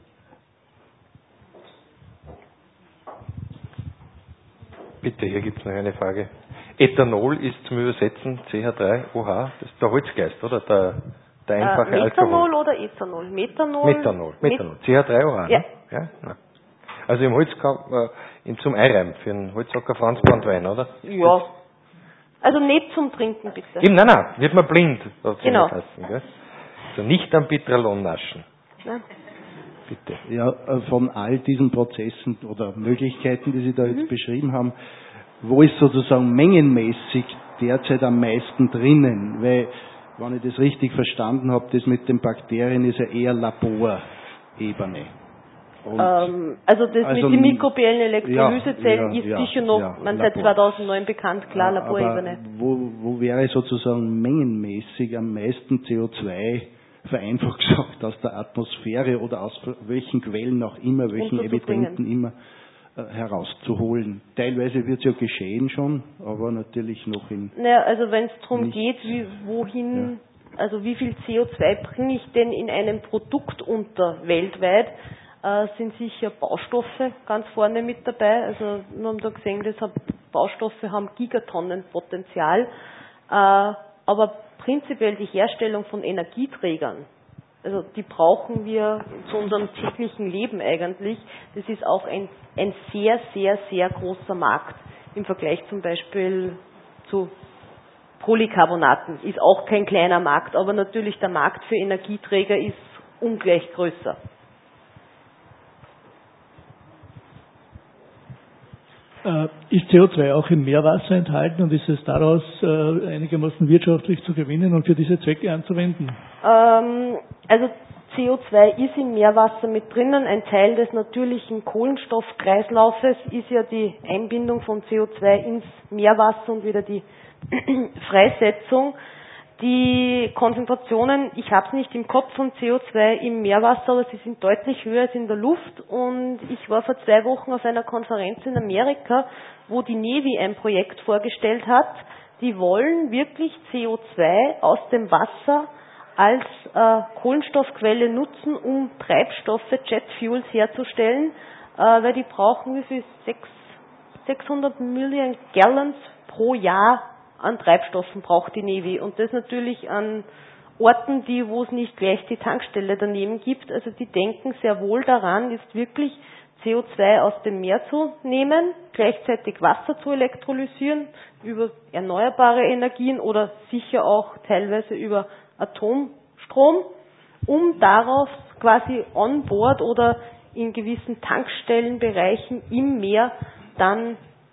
Bitte, hier gibt es noch eine Frage. Ethanol ist zum Übersetzen C H drei O H, das ist der Holzgeist, oder? Der, der einfache äh, Methanol Alkohol. oder Ethanol? Methanol. Methanol, Methanol. C H drei O H, Ja. ne? Ja? Ja. Also im Holz äh, zum Einreiben für einen Holzacker Franzbrandwein, oder? Ja. Also nicht zum Trinken, bitte. Eben, nein, nein, wird man blind. Hat Genau. Kassen, gell? Also nicht am Pitralon naschen. Ja. Bitte. Ja, äh, von all diesen Prozessen oder Möglichkeiten, die Sie da jetzt Mhm. beschrieben haben, wo ist sozusagen mengenmäßig derzeit am meisten drinnen? Weil, wenn ich das richtig verstanden habe, das mit den Bakterien ist ja eher Laborebene. Und Ähm, also das also, mit den mikrobiellen Elektrolysezellen ja, ist ja, sicher noch, ja, man seit Labor. zweitausendneun bekannt, klar, aber Laborebene. wo, wo wäre sozusagen mengenmäßig am meisten C O zwei, vereinfacht gesagt, aus der Atmosphäre oder aus welchen Quellen auch immer, welchen Unterzubringen. Emitenten immer, herauszuholen. Teilweise wird es ja geschehen schon, aber natürlich noch in... Naja, also wenn es darum geht, wie, wohin, ja. also wie viel C O zwei bringe ich denn in einem Produkt unter weltweit, äh, sind sicher Baustoffe ganz vorne mit dabei. Also wir haben da gesehen, deshalb Baustoffe haben Gigatonnen Potenzial, äh, aber prinzipiell die Herstellung von Energieträgern, also die brauchen wir zu unserem täglichen Leben eigentlich. Das ist auch ein, ein sehr, sehr, sehr großer Markt im Vergleich zum Beispiel zu Polycarbonaten. Ist auch kein kleiner Markt, aber natürlich der Markt für Energieträger ist ungleich größer. Ist C O zwei auch im Meerwasser enthalten und ist es daraus einigermaßen wirtschaftlich zu gewinnen und für diese Zwecke anzuwenden? Ähm, also C O zwei ist im Meerwasser mit drinnen. Ein Teil des natürlichen Kohlenstoffkreislaufes ist ja die Einbindung von C O zwei ins Meerwasser und wieder die Freisetzung. Die Konzentrationen, ich habe es nicht im Kopf von C O zwei im Meerwasser, aber sie sind deutlich höher als in der Luft. Und ich war vor zwei Wochen auf einer Konferenz in Amerika, wo die Navy ein Projekt vorgestellt hat. Die wollen wirklich C O zwei aus dem Wasser als äh, Kohlenstoffquelle nutzen, um Treibstoffe, Jetfuels herzustellen, äh, weil die brauchen wie viel? sechshundert Millionen Gallons pro Jahr an Treibstoffen braucht die Navy. Und das natürlich an Orten, die, wo es nicht gleich die Tankstelle daneben gibt. Also die denken sehr wohl daran, ist wirklich C O zwei aus dem Meer zu nehmen, gleichzeitig Wasser zu elektrolysieren über erneuerbare Energien oder sicher auch teilweise über Atomstrom, um daraus quasi on board oder in gewissen Tankstellenbereichen im Meer dann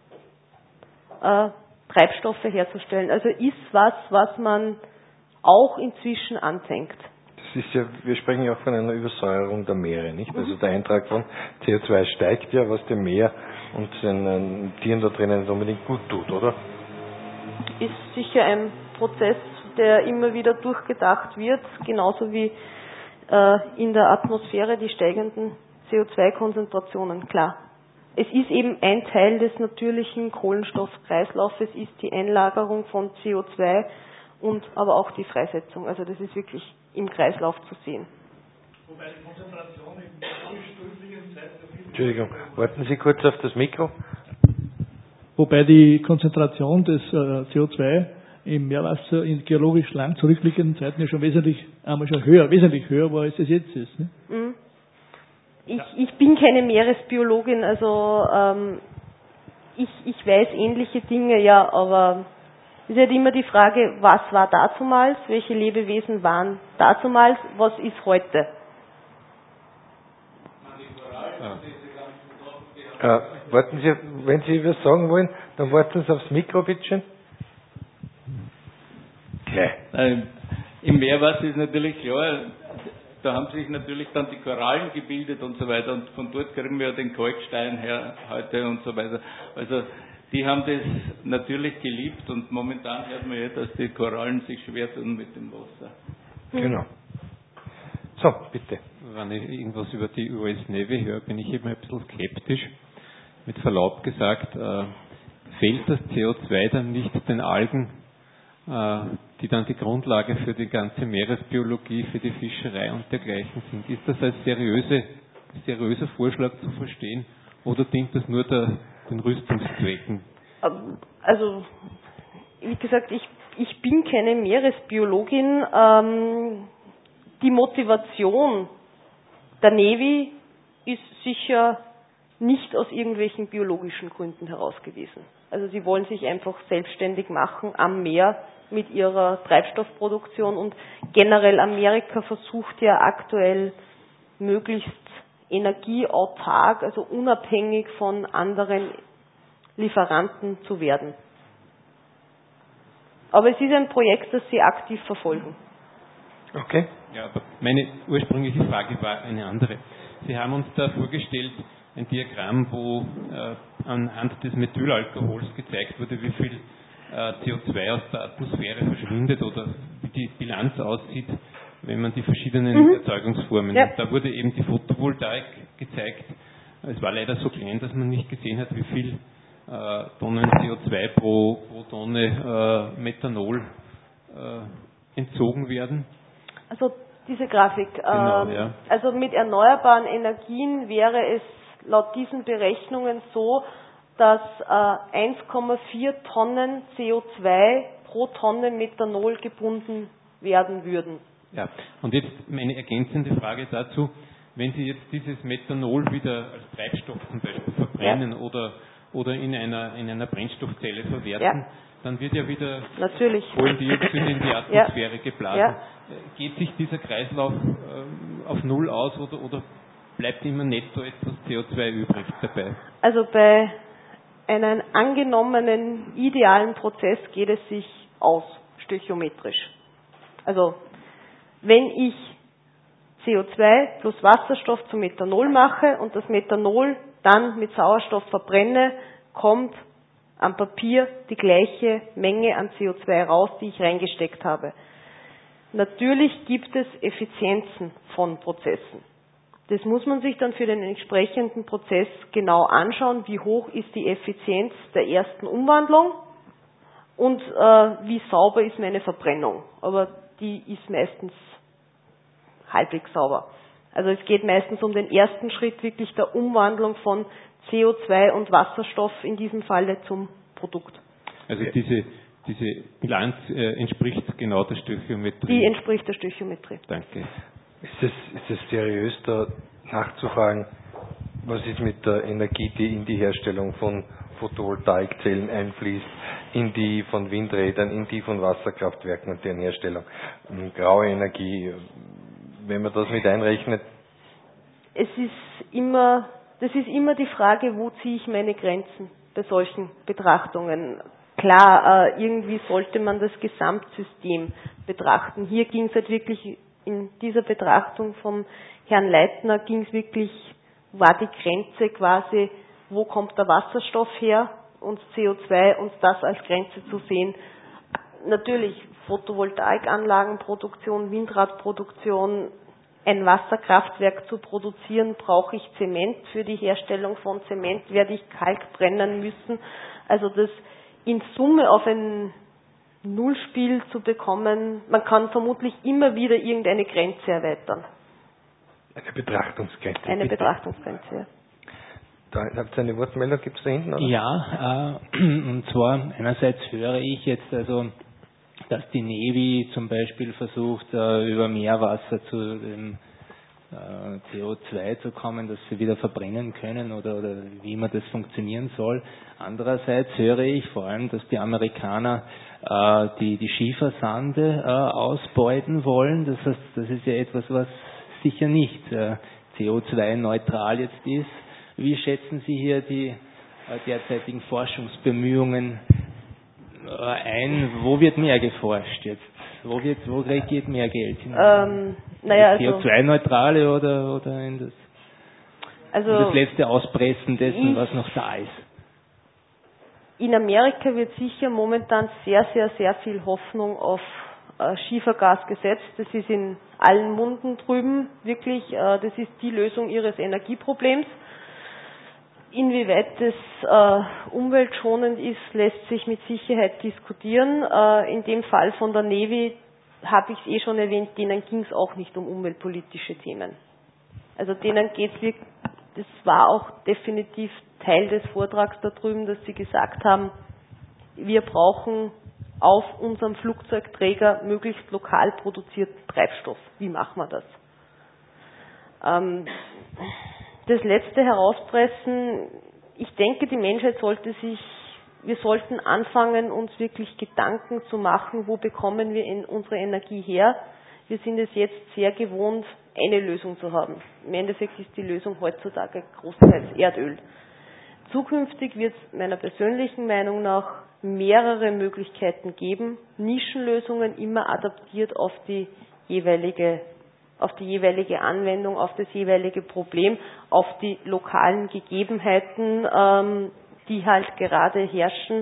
äh, Treibstoffe herzustellen. Also ist was, was man auch inzwischen anfängt. Das ist ja, wir sprechen ja auch von einer Übersäuerung der Meere, nicht? Mhm. Also der Eintrag von C O zwei steigt ja, was dem Meer und den Tieren da drinnen nicht unbedingt gut tut, oder? Ist sicher ein Prozess, der immer wieder durchgedacht wird, genauso wie äh, in der Atmosphäre die steigenden C O zwei Konzentrationen, klar. Es ist eben ein Teil des natürlichen Kohlenstoffkreislaufes, ist die Einlagerung von C O zwei und aber auch die Freisetzung. Also das ist wirklich im Kreislauf zu sehen. Wobei die Konzentration in durchströmlichen Zeiten... Entschuldigung, warten Sie kurz auf das Mikro. Wobei die Konzentration des äh, C O zwei im Meerwasser in geologisch lang zurückliegenden Zeiten ja schon wesentlich, einmal schon höher, wesentlich höher war, als es jetzt ist. Ne? Mhm. Ich, ich bin keine Meeresbiologin, also ähm, ich, ich weiß ähnliche Dinge, ja, aber es ist halt immer die Frage, was war dazumals, welche Lebewesen waren dazumals, was ist heute? Äh, warten Sie, wenn Sie was sagen wollen, dann warten Sie aufs Mikro, bitte. Okay. Äh, Im Meerwasser ist natürlich klar, da haben sich natürlich dann die Korallen gebildet und so weiter und von dort kriegen wir den Kalkstein her heute und so weiter. Also die haben das natürlich geliebt und momentan hört man ja, dass die Korallen sich schwer tun mit dem Wasser. Genau. So, bitte. Wenn ich irgendwas über die U S Navy höre, bin ich immer ein bisschen skeptisch. Mit Verlaub gesagt, äh, fehlt das C O zwei dann nicht den Algen, äh, die dann die Grundlage für die ganze Meeresbiologie, für die Fischerei und dergleichen sind? Ist das als seriöse, seriöser Vorschlag zu verstehen oder dient das nur der, den Rüstungszwecken? Also, wie gesagt, ich, ich bin keine Meeresbiologin. Ähm, die Motivation der Navy ist sicher nicht aus irgendwelchen biologischen Gründen heraus gewesen. Also sie wollen sich einfach selbstständig machen am Meer mit ihrer Treibstoffproduktion und generell Amerika versucht ja aktuell möglichst energieautark, also unabhängig von anderen Lieferanten zu werden. Aber es ist ein Projekt, das sie aktiv verfolgen. Okay. Ja, aber meine ursprüngliche Frage war eine andere. Sie haben uns da vorgestellt, ein Diagramm, wo äh, anhand des Methylalkohols gezeigt wurde, wie viel äh, C O zwei aus der Atmosphäre verschwindet oder wie die Bilanz aussieht, wenn man die verschiedenen mhm. Erzeugungsformen. Ja. Und da wurde eben die Photovoltaik gezeigt, äh, Es war leider so klein, dass man nicht gesehen hat, wie viel äh, Tonnen C O zwei pro, pro Tonne äh, Methanol äh, entzogen werden. Also diese Grafik. Genau, ähm, ja. Also mit erneuerbaren Energien wäre es laut diesen Berechnungen so, dass äh, eins Komma vier Tonnen C O zwei pro Tonne Methanol gebunden werden würden. Ja, und jetzt meine ergänzende Frage dazu. Wenn Sie jetzt dieses Methanol wieder als Treibstoff zum Beispiel verbrennen ja. oder, oder in einer, in einer Brennstoffzelle verwerten, ja. dann wird ja wieder Natürlich. Kohlendioxid in die Atmosphäre ja. geblasen. Ja. Geht sich dieser Kreislauf ähm, auf Null aus oder, oder bleibt immer netto etwas C O zwei übrig dabei? Also bei einem angenommenen idealen Prozess geht es sich aus, stöchiometrisch. Also wenn ich C O zwei plus Wasserstoff zu Methanol mache und das Methanol dann mit Sauerstoff verbrenne, kommt am Papier die gleiche Menge an C O zwei raus, die ich reingesteckt habe. Natürlich gibt es Effizienzen von Prozessen. Das muss man sich dann für den entsprechenden Prozess genau anschauen, wie hoch ist die Effizienz der ersten Umwandlung und äh, wie sauber ist meine Verbrennung. Aber die ist meistens halbwegs sauber. Also es geht meistens um den ersten Schritt wirklich der Umwandlung von C O zwei und Wasserstoff in diesem Falle zum Produkt. Also diese, diese Bilanz äh, entspricht genau der Stöchiometrie? Die entspricht der Stöchiometrie. Danke. Ist es, ist es seriös, da nachzufragen, was ist mit der Energie, die in die Herstellung von Photovoltaikzellen einfließt, in die von Windrädern, in die von Wasserkraftwerken und deren Herstellung? Graue Energie, wenn man das mit einrechnet? Es ist immer, das ist immer die Frage, wo ziehe ich meine Grenzen bei solchen Betrachtungen. Klar, äh, irgendwie sollte man das Gesamtsystem betrachten. Hier ging es halt wirklich in dieser Betrachtung vom Herrn Leitner ging es wirklich, war die Grenze quasi, wo kommt der Wasserstoff her und C O zwei und das als Grenze zu sehen. Natürlich Photovoltaikanlagenproduktion, Windradproduktion, ein Wasserkraftwerk zu produzieren, brauche ich Zement. Für die Herstellung von Zement werde ich Kalk brennen müssen. Also das in Summe auf ein Nullspiel zu bekommen, man kann vermutlich immer wieder irgendeine Grenze erweitern. Eine Betrachtungsgrenze. Eine bitte. Betrachtungsgrenze, ja. Da habt ihr eine Wortmeldung, gibt es da hinten? Oder? Ja, äh, und zwar einerseits höre ich jetzt also, dass die Navy zum Beispiel versucht, äh, über Meerwasser zu dem äh, C O zwei zu kommen, dass sie wieder verbrennen können oder, oder wie immer das funktionieren soll. Andererseits höre ich vor allem, dass die Amerikaner äh, die, die Schiefersande äh, ausbeuten wollen. Das heißt, das ist ja etwas, was sicher nicht äh, C O zwei neutral jetzt ist. Wie schätzen Sie hier die äh, derzeitigen Forschungsbemühungen äh, ein? Wo wird mehr geforscht jetzt? Wo, wird, wo geht mehr Geld hin? Ähm, naja, also, C O zwei neutrale oder, oder in das, also in das letzte Auspressen dessen, ich, was noch da ist? In Amerika wird sicher momentan sehr, sehr, sehr viel Hoffnung auf äh, Schiefergas gesetzt. Das ist in allen Munden drüben wirklich, äh, das ist die Lösung ihres Energieproblems. Inwieweit das äh, umweltschonend ist, lässt sich mit Sicherheit diskutieren. Äh, in dem Fall von der Navy habe ich es eh schon erwähnt, denen ging es auch nicht um umweltpolitische Themen. Also denen geht es wirklich, das war auch definitiv Teil des Vortrags da drüben, dass sie gesagt haben, wir brauchen auf unserem Flugzeugträger möglichst lokal produzierten Treibstoff. Wie machen wir das? Ähm, das letzte herauspressen, ich denke, die Menschheit sollte sich, wir sollten anfangen, uns wirklich Gedanken zu machen, wo bekommen wir in unsere Energie her. Wir sind es jetzt sehr gewohnt, eine Lösung zu haben. Im Endeffekt ist die Lösung heutzutage großteils Erdöl. Zukünftig wird es meiner persönlichen Meinung nach mehrere Möglichkeiten geben, Nischenlösungen immer adaptiert auf die jeweilige auf die jeweilige Anwendung, auf das jeweilige Problem, auf die lokalen Gegebenheiten, ähm, die halt gerade herrschen.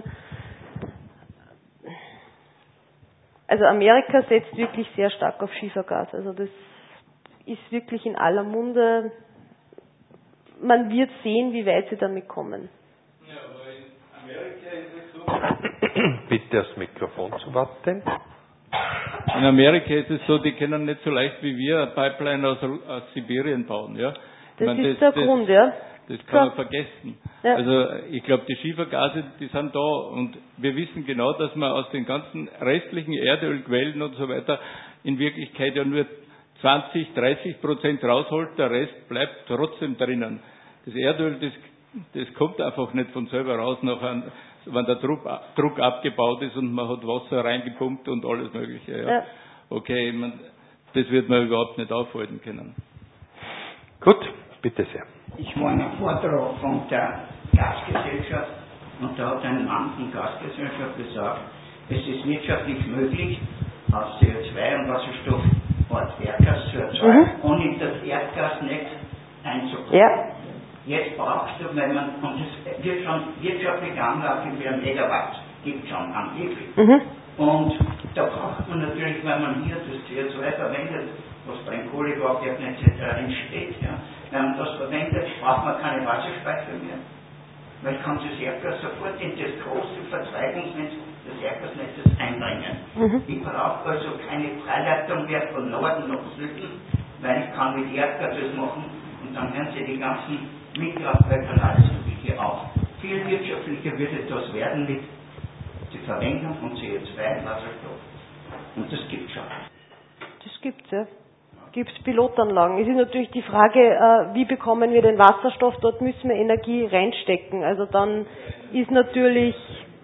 Also Amerika setzt wirklich sehr stark auf Schiefergas. Also das ist wirklich in aller Munde. man wird sehen, wie weit sie damit kommen. Ja, aber in Amerika ist es so. Bitte das Mikrofon zu warten. In Amerika ist es so, die können nicht so leicht wie wir eine Pipeline aus, aus Sibirien bauen. Ja? Das meine, ist das, der das, Grund, ja. Das kann Klar. man vergessen. Ja. Also ich glaube, die Schiefergase, die sind da und wir wissen genau, dass man aus den ganzen restlichen Erdölquellen und so weiter in Wirklichkeit ja nur zwanzig, dreißig Prozent rausholt, der Rest bleibt trotzdem drinnen. Das Erdöl, das, das kommt einfach nicht von selber raus, nachher, wenn der Druck, Druck abgebaut ist und man hat Wasser reingepumpt und alles Mögliche. Ja. Ja. Okay, man, das wird man überhaupt nicht aufhalten können. Gut, bitte sehr. Ich war in einem Vortrag von der Gasgesellschaft und da hat ein Mann von Gasgesellschaft gesagt, es ist wirtschaftlich möglich, aus C O zwei und Wasserstoff Erdgas zu erzeugen, mhm. ohne das Erdgasnetz einzubauen. Ja. Jetzt brauchst du, wenn man, und es wird schon wirtschaftliche Anlage für ein Megawatt, gibt schon angeblich. Mhm. Und da braucht man natürlich, wenn man hier das C O zwei verwendet, was beim Kohlekraftwerk et cetera entsteht, ja, wenn man das verwendet, braucht man keine Wasserspeicher mehr. Weil ich kann das Erdgas sofort in das große Verzweigungsnetz des Erdgasnetzes einbringen. Mhm. Ich brauche also keine Freileitung mehr von Norden nach Süden, weil ich kann mit Erdgas das machen und dann hören Sie die ganzen Windkraftwerke und alles Mögliche auf. Viel wirtschaftlicher würde das werden mit der Verwendung von C O zwei und Wasserstoff. Und das gibt es schon. Das gibt es, ja. Gibt es Pilotanlagen. Es ist natürlich die Frage, äh, wie bekommen wir den Wasserstoff, dort müssen wir Energie reinstecken. Also dann ist natürlich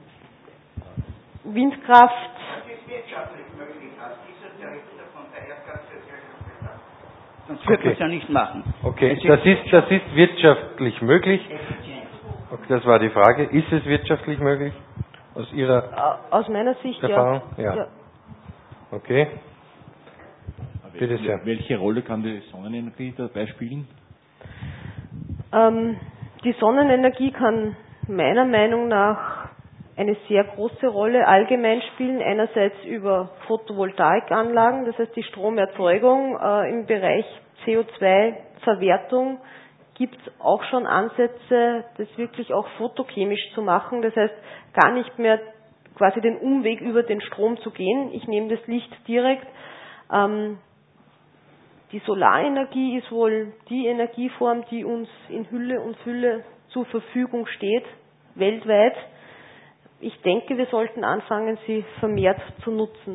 Windkraft. Das ist wirtschaftlich möglich, aus dieser Direktor von der Erdgasgesellschaft gesagt. Sonst würde man es ja nicht machen. Okay, das ist, das ist wirtschaftlich möglich. Okay, das war die Frage. Ist es wirtschaftlich möglich? Aus Ihrer Aus meiner Sicht, Erfahrung? ja. Ja. ja. Okay. Bitte sehr. Welche Rolle kann die Sonnenenergie dabei spielen? Ähm, die Sonnenenergie kann meiner Meinung nach eine sehr große Rolle allgemein spielen. Einerseits über Photovoltaikanlagen, das heißt die Stromerzeugung. Äh, im Bereich C O zwei Verwertung gibt es auch schon Ansätze, das wirklich auch photochemisch zu machen. Das heißt, gar nicht mehr quasi den Umweg über den Strom zu gehen. Ich nehme das Licht direkt. Ähm, Die Solarenergie ist wohl die Energieform, die uns in Hülle und Fülle zur Verfügung steht, weltweit. Ich denke, wir sollten anfangen, sie vermehrt zu nutzen.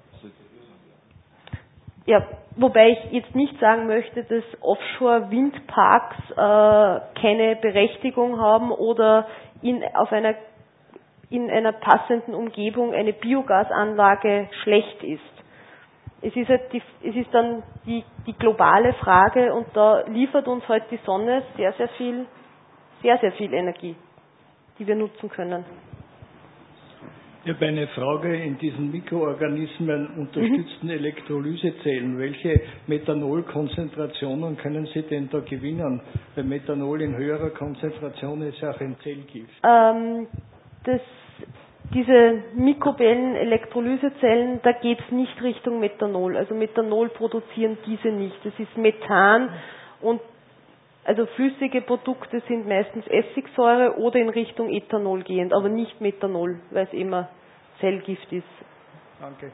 Ja, wobei ich jetzt nicht sagen möchte, dass Offshore-Windparks äh, keine Berechtigung haben oder in, auf einer, in einer passenden Umgebung eine Biogasanlage schlecht ist. Es ist, halt die, es ist dann die, die globale Frage und da liefert uns halt die Sonne sehr, sehr viel, sehr, sehr viel Energie, die wir nutzen können. Ich habe eine Frage in diesen Mikroorganismen unterstützten mhm. Elektrolysezellen. Welche Methanolkonzentrationen können Sie denn da gewinnen? Weil Methanol in höherer Konzentration ist ja auch ein Zellgift. Ähm, das Diese Mikrobellen-Elektrolysezellen, da geht es nicht Richtung Methanol. Also Methanol produzieren diese nicht. Das ist Methan und also flüssige Produkte sind meistens Essigsäure oder in Richtung Ethanol gehend, aber nicht Methanol, weil es immer Zellgift ist. Danke.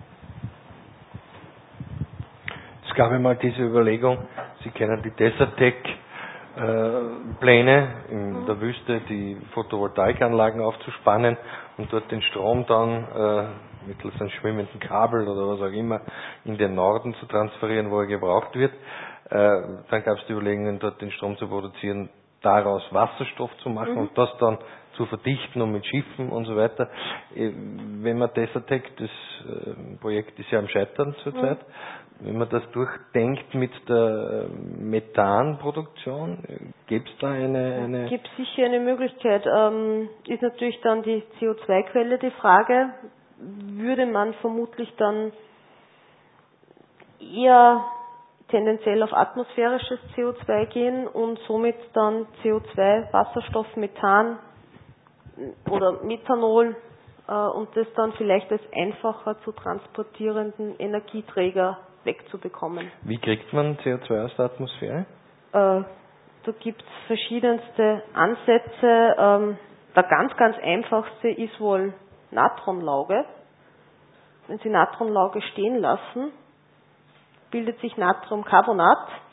Es gab einmal diese Überlegung, Sie kennen die Desertec Pläne in der Wüste, die Photovoltaikanlagen aufzuspannen und dort den Strom dann äh, mittels einem schwimmenden Kabel oder was auch immer in den Norden zu transferieren, wo er gebraucht wird. Äh, dann gab es die Überlegungen, dort den Strom zu produzieren, daraus Wasserstoff zu machen mhm. und das dann zu verdichten und mit Schiffen und so weiter. Äh, wenn man Desertec, das äh, Projekt ist ja am Scheitern zurzeit, mhm. wenn man das durchdenkt mit der Methanproduktion, gibt es da eine... eine gibt sicher eine Möglichkeit. Ähm, ist natürlich dann die C O zwei Quelle die Frage. Würde man vermutlich dann eher tendenziell auf atmosphärisches C O zwei gehen und somit dann C O zwei, Wasserstoff, Methan oder Methanol äh, und das dann vielleicht als einfacher zu transportierenden Energieträger wegzubekommen. Wie kriegt man C O zwei aus der Atmosphäre? Äh, Da gibt es verschiedenste Ansätze. Ähm, der ganz, ganz einfachste ist wohl Natronlauge. Wenn Sie Natronlauge stehen lassen, bildet sich Natriumcarbonat.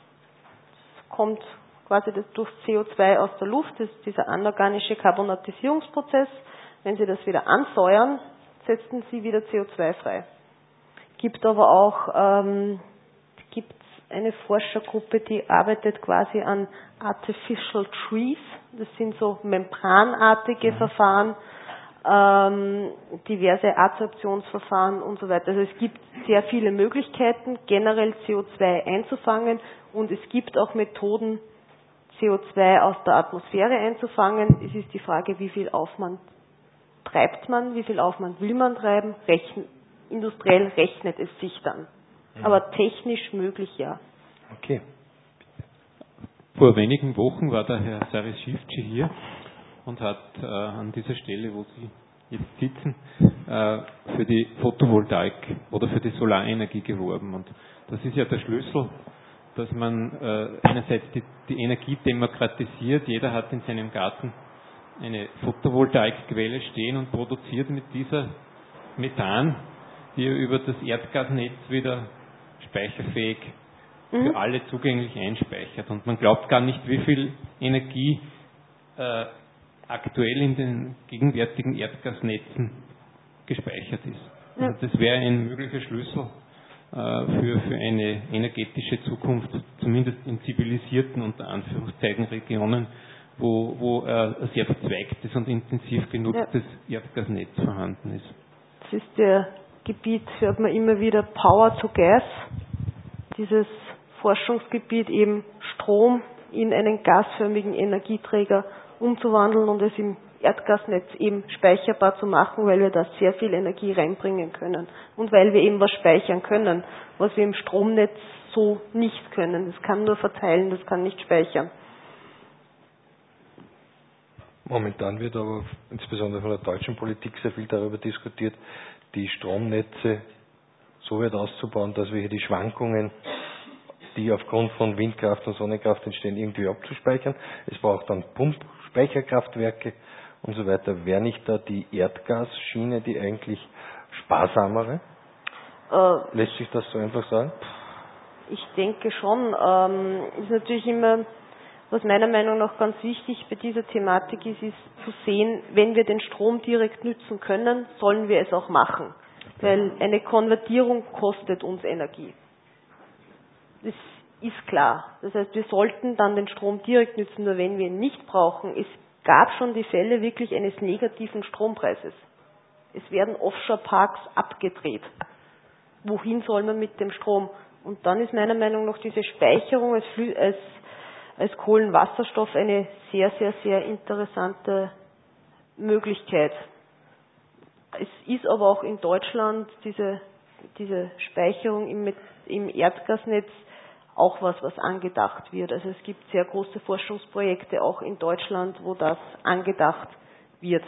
Das kommt quasi das durch C O zwei aus der Luft, das ist dieser anorganische Carbonatisierungsprozess. Wenn Sie das wieder anfeuern, setzen Sie wieder C O zwei frei. Gibt aber auch ähm, gibt eine Forschergruppe, die arbeitet quasi an Artificial Trees. Das sind so membranartige mhm. Verfahren, ähm, diverse Adsorptionsverfahren und so weiter. Also es gibt sehr viele Möglichkeiten, generell C O zwei einzufangen, und es gibt auch Methoden, C O zwei aus der Atmosphäre einzufangen. Es ist die Frage, wie viel Aufwand treibt man, wie viel Aufwand will man treiben. Rechnen, industriell rechnet es sich dann. Mhm. Aber technisch möglich, ja. Okay. Vor wenigen Wochen war der Herr Sarishivci hier und hat äh, an dieser Stelle, wo Sie jetzt sitzen, äh, für die Photovoltaik oder für die Solarenergie geworben. Und das ist ja der Schlüssel, dass man äh, einerseits die, die Energie demokratisiert. Jeder hat in seinem Garten eine Photovoltaikquelle stehen und produziert mit dieser Methan, die er über das Erdgasnetz wieder speicherfähig mhm. für alle zugänglich einspeichert. Und man glaubt gar nicht, wie viel Energie äh, aktuell in den gegenwärtigen Erdgasnetzen gespeichert ist. Ja. Also das wäre ein möglicher Schlüssel äh, für, für eine energetische Zukunft, zumindest in zivilisierten, unter Anführungszeichen, Regionen, wo, wo äh, ein sehr verzweigtes und intensiv genutztes ja. Erdgasnetz vorhanden ist. Das ist der Gebiet, hört man immer wieder, Power to Gas, dieses Forschungsgebiet, eben Strom in einen gasförmigen Energieträger umzuwandeln und es im Erdgasnetz eben speicherbar zu machen, weil wir da sehr viel Energie reinbringen können und weil wir eben was speichern können, was wir im Stromnetz so nicht können. Das kann nur verteilen, das kann nicht speichern. Momentan wird aber insbesondere von der deutschen Politik sehr viel darüber diskutiert, die Stromnetze so weit auszubauen, dass wir hier die Schwankungen, die aufgrund von Windkraft und Sonnenkraft entstehen, irgendwie abzuspeichern. Es braucht dann Pumpspeicherkraftwerke und so weiter. Wäre nicht da die Erdgasschiene die eigentlich sparsamere? Äh, Lässt sich das so einfach sagen? Ich denke schon. Ähm, ist natürlich immer, was meiner Meinung nach ganz wichtig bei dieser Thematik ist, ist zu sehen, wenn wir den Strom direkt nützen können, sollen wir es auch machen. Okay. Weil eine Konvertierung kostet uns Energie. Das ist klar. Das heißt, wir sollten dann den Strom direkt nützen, nur wenn wir ihn nicht brauchen. Es gab schon die Fälle wirklich eines negativen Strompreises. Es werden Offshore-Parks abgedreht. Wohin soll man mit dem Strom? Und dann ist meiner Meinung nach diese Speicherung als, als, als Kohlenwasserstoff eine sehr, sehr, sehr interessante Möglichkeit. Es ist aber auch in Deutschland diese, diese Speicherung im, im Erdgasnetz auch was, was angedacht wird. Also es gibt sehr große Forschungsprojekte auch in Deutschland, wo das angedacht wird.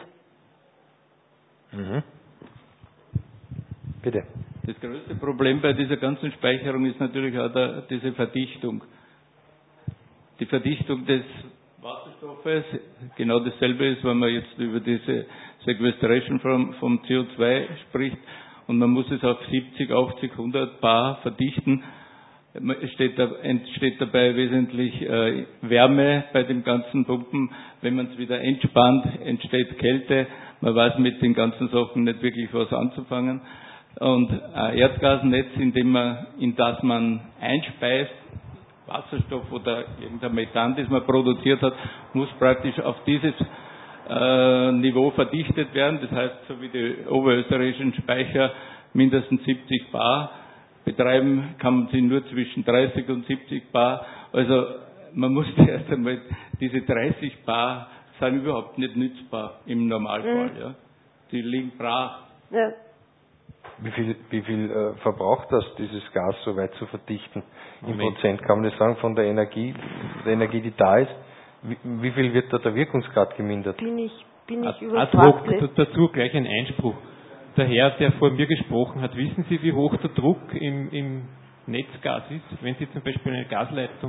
Mhm. Bitte. Das größte Problem bei dieser ganzen Speicherung ist natürlich auch der, diese Verdichtung. Die Verdichtung des Wasserstoffes, genau dasselbe ist, wenn man jetzt über diese Sequestration vom, vom C O zwei spricht und man muss es auf siebzig, achtzig, hundert Bar verdichten. Es steht da, entsteht dabei wesentlich äh, Wärme bei dem ganzen Pumpen. Wenn man es wieder entspannt, entsteht Kälte. Man weiß mit den ganzen Sachen nicht wirklich was anzufangen. Und ein Erdgasnetz, in, dem man, in das man einspeist, Wasserstoff oder irgendein Methan, das man produziert hat, muss praktisch auf dieses äh, Niveau verdichtet werden. Das heißt, so wie die oberösterreichischen Speicher mindestens siebzig Bar betreiben, kann man sie nur zwischen dreißig und siebzig Bar. Also man muss erst einmal, diese dreißig Bar sind überhaupt nicht nützbar im Normalfall. Mhm. Ja. Die liegen brach. Ja. Wie viel, wie viel äh, verbraucht das, dieses Gas so weit zu verdichten? Im Moment. Prozent kann man das sagen, von der Energie, der Energie, die da ist. Wie, wie viel wird da der Wirkungsgrad gemindert? Bin ich, bin ich Ad überfragt. hoc dazu gleich ein Einspruch. Der Herr, der vor mir gesprochen hat, wissen Sie, wie hoch der Druck im, im Netzgas ist? Wenn Sie zum Beispiel eine Gasleitung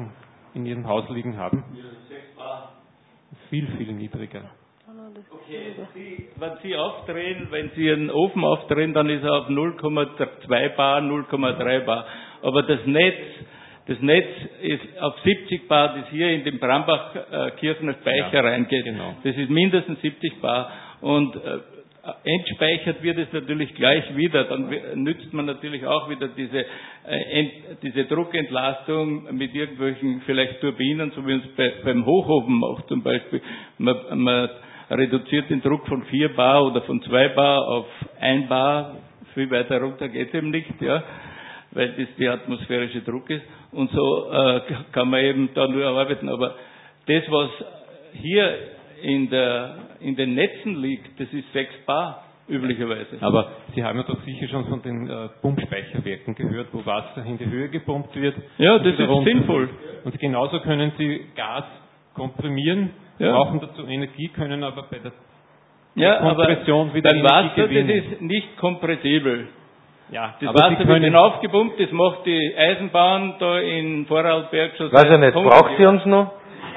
in Ihrem Haus liegen haben? Viel, viel niedriger. Okay, Sie, wenn Sie aufdrehen, wenn Sie einen Ofen aufdrehen, dann ist er auf null Komma zwei Bar, null Komma drei Bar. Aber das Netz, das Netz ist auf siebzig Bar, das hier in den Brambach-Kirchener Speicher ja, reingeht. Genau. Das ist mindestens siebzig Bar. Und äh, entspeichert wird es natürlich gleich wieder. Dann nützt man natürlich auch wieder diese, äh, ent, diese Druckentlastung mit irgendwelchen vielleicht Turbinen, so wie man es bei, beim Hochofen macht zum Beispiel. Man, man reduziert den Druck von vier Bar oder von zwei Bar auf ein Bar. Viel weiter runter geht eben nicht, ja, weil das der atmosphärische Druck ist. Und so äh, kann man eben da nur arbeiten. Aber das, was hier in, der, in den Netzen liegt, das ist sechs Bar üblicherweise. Aber Sie haben ja doch sicher schon von den äh, Pumpspeicherwerken gehört, wo Wasser in die Höhe gepumpt wird. Ja, das ist sinnvoll. Und genauso können Sie Gas komprimieren, ja, brauchen dazu Energie, können aber bei der ja, Kompression aber wieder beim Energie Wasser, gewinnen. Das ist nicht kompressibel. Ja, das aber Wasser Sie wird hinaufgepumpt, das macht die Eisenbahn da in Vorarlberg schon. Weiß ich nicht, braucht sie uns noch?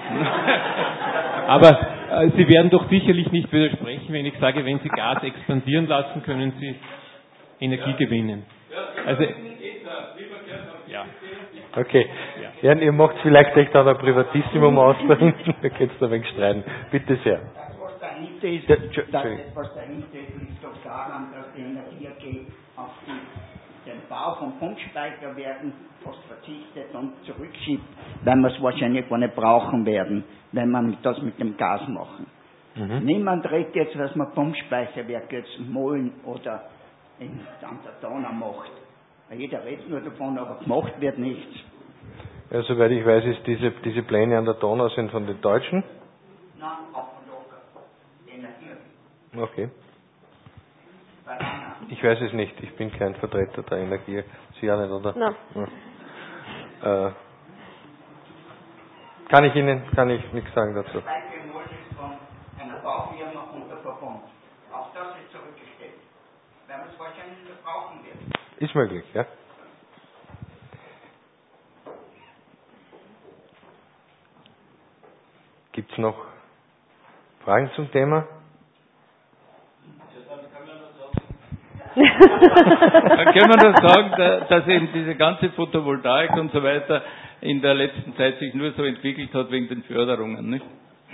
Aber äh, Sie werden doch sicherlich nicht widersprechen, wenn ich sage, wenn Sie Gas expandieren lassen, können Sie Energie ja. gewinnen. Also, ja. Okay. Ja, ihr macht vielleicht echt auch ein Privatissimum aus da hinten, da könnt ihr ein wenig streiten. Bitte sehr. Was dahinter ist, ja, das, was dahinter ist, liegt doch daran, dass die Energie auf die, den Bau von Pumpspeicherwerken fast verzichtet und zurückschiebt, weil wir es wahrscheinlich gar nicht brauchen werden, wenn wir das mit dem Gas machen. Mhm. Niemand redet jetzt, dass man Pumpspeicherwerke jetzt in Molen oder in Santa Dona macht. Jeder redet nur davon, aber gemacht wird nichts. Ja, soweit ich weiß, ist diese, diese Pläne an der Donau sind von den Deutschen? Nein, auch von der Energie. Okay. Ich weiß es nicht, ich bin kein Vertreter der Energie. Sie auch nicht, oder? Nein. Ja. Äh, kann ich Ihnen, kann ich nichts sagen dazu. Das ist von einer Baufirma unter Verbund. Auch das ist zurückgestellt, weil man es wahrscheinlich nicht brauchen wird. Ist möglich, ja. Gibt es noch Fragen zum Thema? Dann können wir nur sagen, dass eben diese ganze Photovoltaik und so weiter in der letzten Zeit sich nur so entwickelt hat wegen den Förderungen, nicht?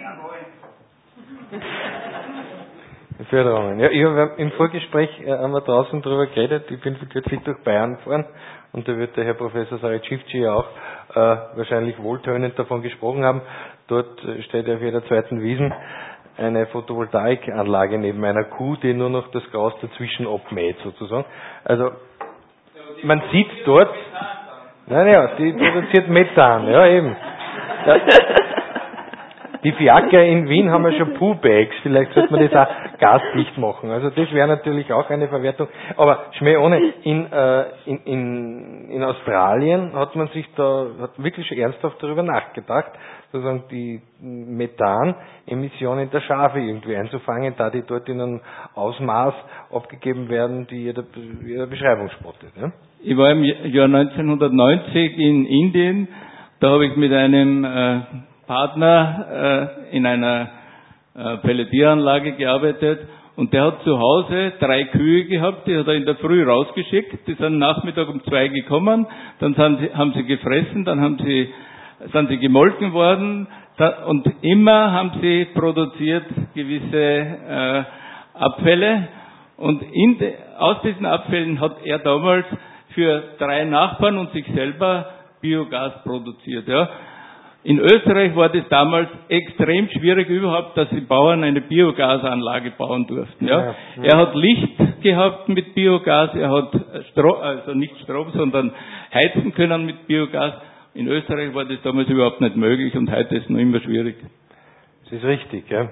Förderungen. Ja, ich habe im Vorgespräch äh, haben wir draußen drüber geredet. Ich bin kürzlich durch Bayern gefahren und da wird der Herr Professor Saricivci ja auch äh, wahrscheinlich wohltönend davon gesprochen haben. Dort äh, steht auf jeder zweiten Wiesen eine Photovoltaikanlage neben einer Kuh, die nur noch das Gras dazwischen abmäht sozusagen. Also man sieht dort, nein, ja, die produziert Methan, ja eben. Ja. Die Fiaker in Wien haben ja schon Poo-Bags, vielleicht sollte man das auch gasdicht machen. Also das wäre natürlich auch eine Verwertung. Aber Schmäh ohne, in, äh, in, in, in Australien hat man sich da hat wirklich ernsthaft darüber nachgedacht, sozusagen die Methanemissionen der Schafe irgendwie einzufangen, da die dort in einem Ausmaß abgegeben werden, die jeder, jeder Beschreibung spottet. Ja? Ich war im Jahr neunzehnhundertneunzig in Indien, da habe ich mit einem äh, Partner äh, in einer äh, Pelletieranlage gearbeitet und der hat zu Hause drei Kühe gehabt, die hat er in der Früh rausgeschickt, die sind Nachmittag um zwei gekommen, dann sind sie, haben sie gefressen, dann haben sie, sind sie gemolken worden da, und immer haben sie produziert gewisse äh, Abfälle und in de, aus diesen Abfällen hat er damals für drei Nachbarn und sich selber Biogas produziert. Ja. In Österreich war das damals extrem schwierig überhaupt, dass die Bauern eine Biogasanlage bauen durften. Ja. Ja, ja. Er hat Licht gehabt mit Biogas, er hat Strom, also nicht Strom, sondern heizen können mit Biogas. In Österreich war das damals überhaupt nicht möglich und heute ist es noch immer schwierig. Das ist richtig, ja.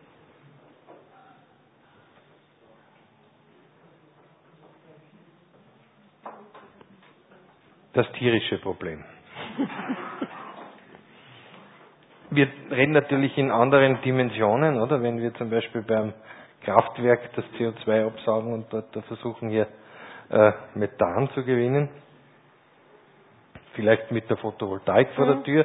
Das tierische Problem. Wir reden natürlich in anderen Dimensionen, oder? Wenn wir zum Beispiel beim Kraftwerk das C O zwei absaugen und dort versuchen hier äh, Methan zu gewinnen, vielleicht mit der Photovoltaik vor der Tür,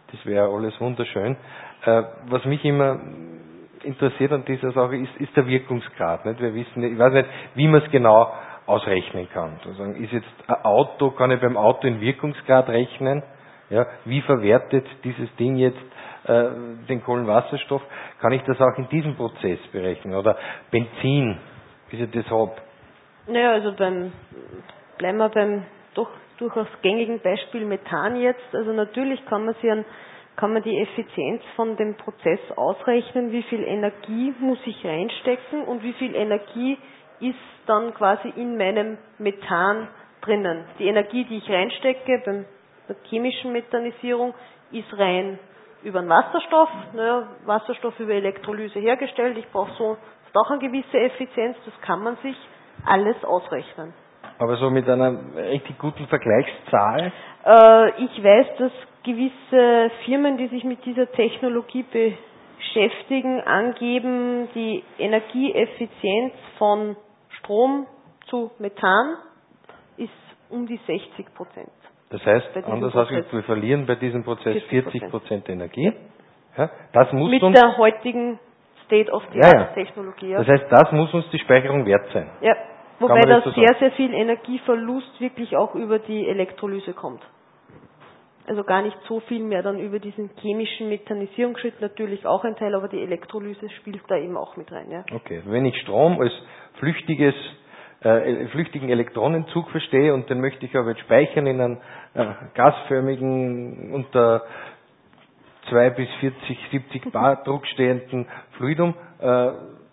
Das wäre alles wunderschön. Äh, was mich immer interessiert an dieser Sache ist, ist der Wirkungsgrad. Nicht? Wir wissen, ich weiß nicht, wie man es genau ausrechnen kann. Sozusagen, ist jetzt ein Auto, kann ich beim Auto in Wirkungsgrad rechnen? Ja, wie verwertet dieses Ding jetzt äh, den Kohlenwasserstoff? Kann ich das auch in diesem Prozess berechnen? Oder Benzin, wie ich das habe? Naja, also beim, bleiben wir beim doch durchaus gängigen Beispiel Methan jetzt. Also natürlich kann man sich an kann man die Effizienz von dem Prozess ausrechnen, wie viel Energie muss ich reinstecken und wie viel Energie ist dann quasi in meinem Methan drinnen. Die Energie, die ich reinstecke bei der chemischen Methanisierung, ist rein über den Wasserstoff, ne, Wasserstoff über Elektrolyse hergestellt. Ich brauche so auch eine gewisse Effizienz, das kann man sich alles ausrechnen. Aber so mit einer richtig guten Vergleichszahl? Äh, ich weiß, dass gewisse Firmen, die sich mit dieser Technologie beschäftigen, angeben, die Energieeffizienz von Strom zu Methan ist um die sechzig Prozent. Das heißt, anders ausgedrückt, wir verlieren bei diesem Prozess vierzig Prozent Energie. Ja, das muss mit uns, der heutigen State-of-the-Art-Technologie. Ja, ja. Das heißt, das muss uns die Speicherung wert sein. Ja, wobei das da so sehr, sagen? sehr viel Energieverlust wirklich auch über die Elektrolyse kommt. Also gar nicht so viel mehr dann über diesen chemischen Methanisierungsschritt, natürlich auch ein Teil, aber die Elektrolyse spielt da eben auch mit rein. Ja. Okay, wenn ich Strom als flüchtiges, äh, flüchtigen Elektronenzug verstehe und den möchte ich aber jetzt speichern in einem äh, gasförmigen, unter zwei bis vierzig, siebzig Bar Druck stehenden Fluidum, äh,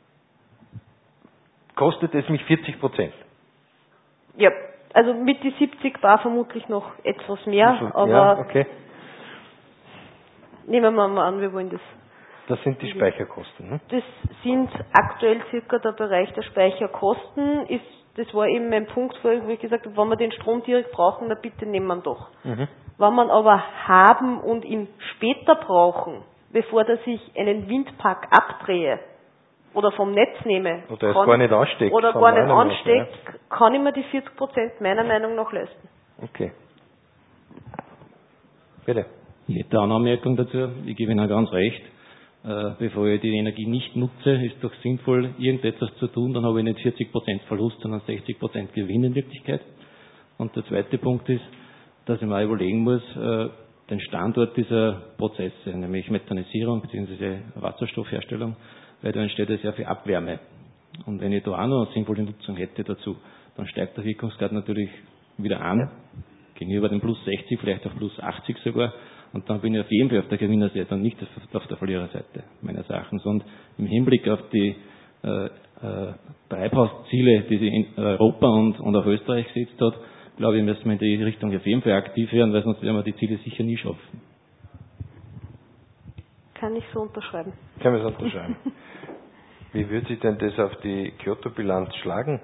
kostet es mich vierzig Prozent. Ja, also mit die siebzig Bar vermutlich noch etwas mehr, so, aber ja, okay. Nehmen wir mal an, wir wollen das. Das sind die Speicherkosten. Ne? Das sind aktuell circa der Bereich der Speicherkosten. Ist, das war eben mein Punkt, wo ich gesagt habe, wenn wir den Strom direkt brauchen, dann bitte nehmen wir ihn doch. Mhm. Wenn man aber haben und ihn später brauchen, bevor dass ich einen Windpark abdrehe oder vom Netz nehme oder es gar nicht ansteckt, oder gar nicht ansteckt, ja. kann ich mir die vierzig Prozent meiner Meinung nach leisten. Okay. Bitte. Ich hätte eine Anmerkung dazu. Ich gebe Ihnen ganz recht. Äh, bevor ich die Energie nicht nutze, ist doch sinnvoll, irgendetwas zu tun, dann habe ich nicht vierzig Prozent Verlust, sondern sechzig Prozent Gewinn in Wirklichkeit. Und der zweite Punkt ist, dass ich mir überlegen muss, äh, den Standort dieser Prozesse, nämlich Methanisierung bzw. Wasserstoffherstellung, weil da entsteht ja sehr viel Abwärme. Und wenn ich da auch noch eine sinnvolle Nutzung hätte dazu, dann steigt der Wirkungsgrad natürlich wieder an, gegenüber den plus sechzig, vielleicht auf plus achtzig sogar. Und dann bin ich auf jeden Fall auf der Gewinnerseite und nicht auf der Verliererseite, meines Erachtens. Und im Hinblick auf die äh, äh, Treibhausziele, die sie in Europa und, und auch Österreich gesetzt hat, glaube ich, müssen wir in die Richtung auf jeden Fall aktiv werden, weil sonst werden wir die Ziele sicher nie schaffen. Kann ich so unterschreiben. Kann man so unterschreiben. Wie würde sich denn das auf die Kyoto-Bilanz schlagen?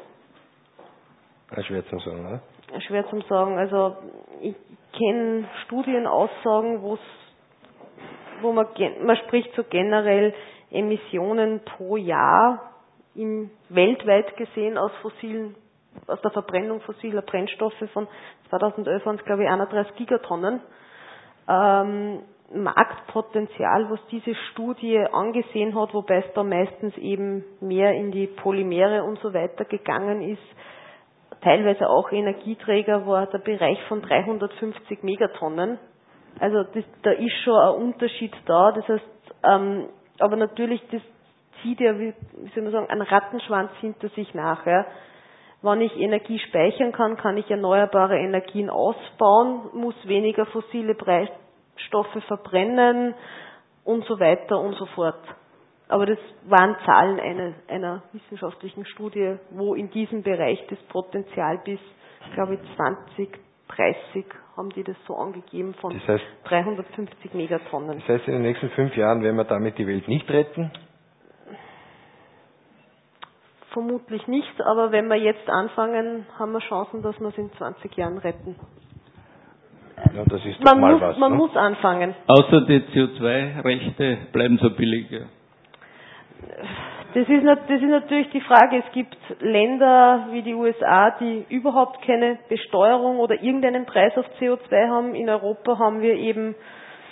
Schwer zu sagen, oder? Schwer zu sagen. Also ich kenne Studienaussagen, wo's, wo man, man spricht so generell Emissionen pro Jahr im, weltweit gesehen aus fossilen, aus der Verbrennung fossiler Brennstoffe von zweitausendelf waren es glaube ich einunddreißig Gigatonnen. Ähm, Marktpotenzial, was diese Studie angesehen hat, wobei es da meistens eben mehr in die Polymere und so weiter gegangen ist, teilweise auch Energieträger, war der Bereich von dreihundertfünfzig Megatonnen. Also das, da ist schon ein Unterschied da. Das heißt, ähm, aber natürlich, das zieht ja, wie, wie soll man sagen, einen Rattenschwanz hinter sich nach. Ja. Wenn ich Energie speichern kann, kann ich erneuerbare Energien ausbauen, muss weniger fossile Brennstoffe verbrennen und so weiter und so fort. Aber das waren Zahlen einer, einer wissenschaftlichen Studie, wo in diesem Bereich das Potenzial bis, glaube ich, zwanzig dreißig haben die das so angegeben von das heißt, dreihundertfünfzig Megatonnen. Das heißt, in den nächsten fünf Jahren werden wir damit die Welt nicht retten? Vermutlich nicht, aber wenn wir jetzt anfangen, haben wir Chancen, dass wir es in zwanzig Jahren retten. Ja, das ist doch man mal muss, was. Man ne? muss anfangen. Außer die C O zwei Rechte bleiben so billig. Das ist, das ist natürlich die Frage. Es gibt Länder wie die U S A, die überhaupt keine Besteuerung oder irgendeinen Preis auf C O zwei haben. In Europa haben wir eben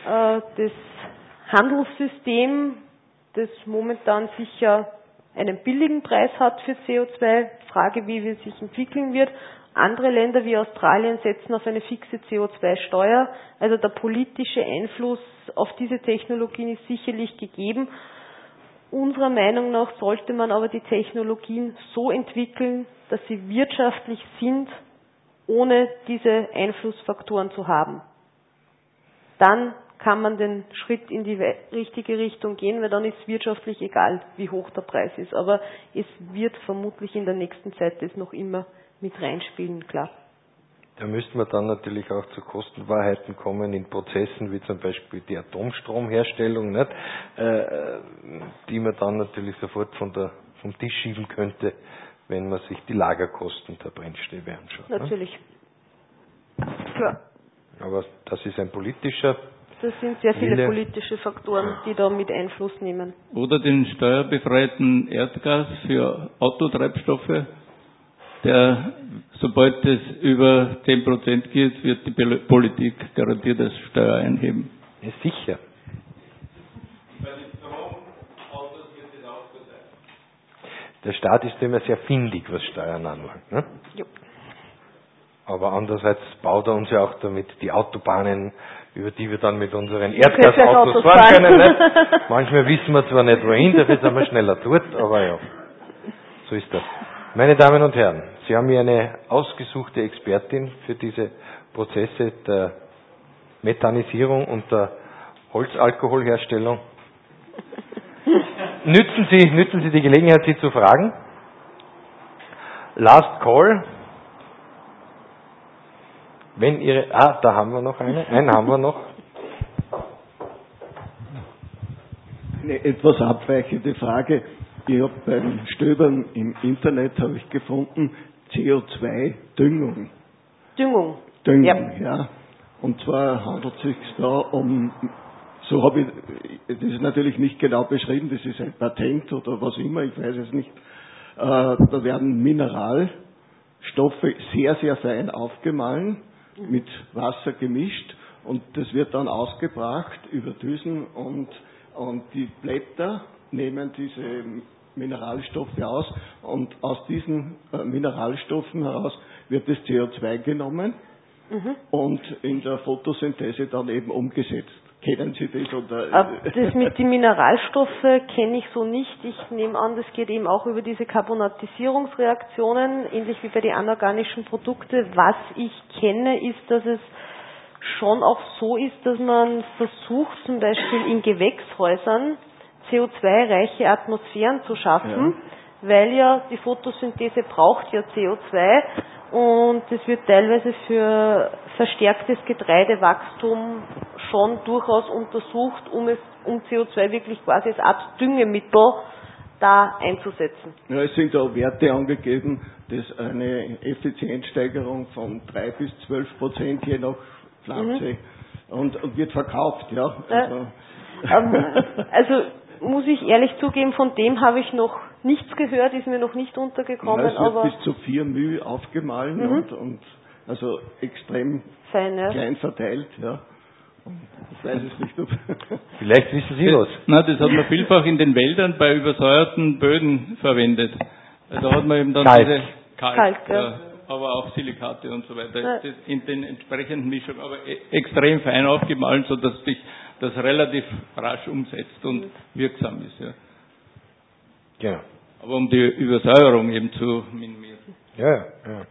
äh, das Handelssystem, das momentan sicher einen billigen Preis hat für C O zwei. Frage, wie es sich entwickeln wird. Andere Länder wie Australien setzen auf eine fixe C O zwei Steuer. Also der politische Einfluss auf diese Technologien ist sicherlich gegeben. Unserer Meinung nach sollte man aber die Technologien so entwickeln, dass sie wirtschaftlich sind, ohne diese Einflussfaktoren zu haben. Dann kann man den Schritt in die richtige Richtung gehen, weil dann ist es wirtschaftlich egal, wie hoch der Preis ist. Aber es wird vermutlich in der nächsten Zeit das noch immer mit reinspielen, klar. Da müssten wir dann natürlich auch zu Kostenwahrheiten kommen in Prozessen wie zum Beispiel die Atomstromherstellung, nicht? Äh, die man dann natürlich sofort von der, vom Tisch schieben könnte, wenn man sich die Lagerkosten der Brennstäbe anschaut. Natürlich. Klar. Aber das ist ein politischer Das sind sehr viele Wille. politische Faktoren, die da mit Einfluss nehmen. Oder den steuerbefreiten Erdgas für Autotreibstoffe, der, sobald es über zehn Prozent geht, wird die Politik garantiert das Steuer einheben. Ja, sicher. Bei den Stromautos wird es auch so sein. Der Staat ist immer sehr findig, was Steuern anlangt. Ne? Jo. Aber andererseits baut er uns ja auch damit die Autobahnen, über die wir dann mit unseren Erdgasautos fahren können. Nicht? Manchmal wissen wir zwar nicht wohin, dafür sind wir schneller dort, aber ja, so ist das. Meine Damen und Herren, Sie haben hier eine ausgesuchte Expertin für diese Prozesse der Methanisierung und der Holzalkoholherstellung. Nützen Sie, nützen Sie die Gelegenheit, Sie zu fragen. Last call. Wenn Ihre, ah, da haben wir noch eine, einen haben wir noch. Eine etwas abweichende Frage. Ich habe beim Stöbern im Internet habe ich gefunden C O zwei Düngung. Düngung. Düngung, ja. ja. Und zwar handelt es sich da um, so habe ich, das ist natürlich nicht genau beschrieben, das ist ein Patent oder was immer, ich weiß es nicht. Äh, da werden Mineralstoffe sehr, sehr fein aufgemahlen, mit Wasser gemischt und das wird dann ausgebracht über Düsen und, und die Blätter nehmen diese Mineralstoffe aus und aus diesen äh, Mineralstoffen heraus wird das C O zwei genommen mhm. und in der Photosynthese dann eben umgesetzt. Kennen Sie das? Oder? Das mit den Mineralstoffen kenne ich so nicht. Ich nehme an, das geht eben auch über diese Carbonatisierungsreaktionen, ähnlich wie bei den anorganischen Produkten. Was ich kenne, ist, dass es schon auch so ist, dass man versucht, zum Beispiel in Gewächshäusern C O zwei reiche Atmosphären zu schaffen, ja. weil ja die Photosynthese braucht ja C O zwei und das wird teilweise für verstärktes Getreidewachstum schon durchaus untersucht, um es um C O zwei wirklich quasi als Art Düngemittel da einzusetzen. Ja, es sind auch Werte angegeben, dass eine Effizienzsteigerung von drei bis zwölf Prozent je nach Pflanze mhm. und, und wird verkauft, ja. Also, äh, ähm, also muss ich ehrlich zugeben, von dem habe ich noch nichts gehört, ist mir noch nicht untergekommen. Ja, es wird aber bis zu vier μ aufgemahlen mhm. und, und also extrem fein, ja. klein verteilt, ja. Ich weiß es nicht, ob vielleicht wissen Sie was. Nein, das hat man vielfach in den Wäldern bei übersäuerten Böden verwendet. Da hat man eben dann Kalk. diese Kalk, Kalk ja. ja, aber auch Silikate und so weiter, ja. das in den entsprechenden Mischungen, aber extrem fein aufgemahlen, sodass sich das relativ rasch umsetzt und wirksam ist. Ja. Genau. Aber um die Übersäuerung eben zu minimieren. Ja, ja.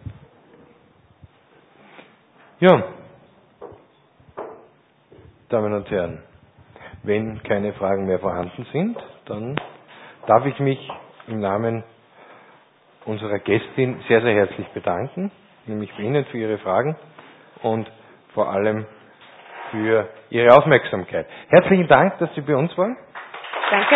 Ja. Damen und Herren, wenn keine Fragen mehr vorhanden sind, dann darf ich mich im Namen unserer Gästin sehr, sehr herzlich bedanken, nämlich bei Ihnen für Ihre Fragen und vor allem für Ihre Aufmerksamkeit. Herzlichen Dank, dass Sie bei uns waren. Danke.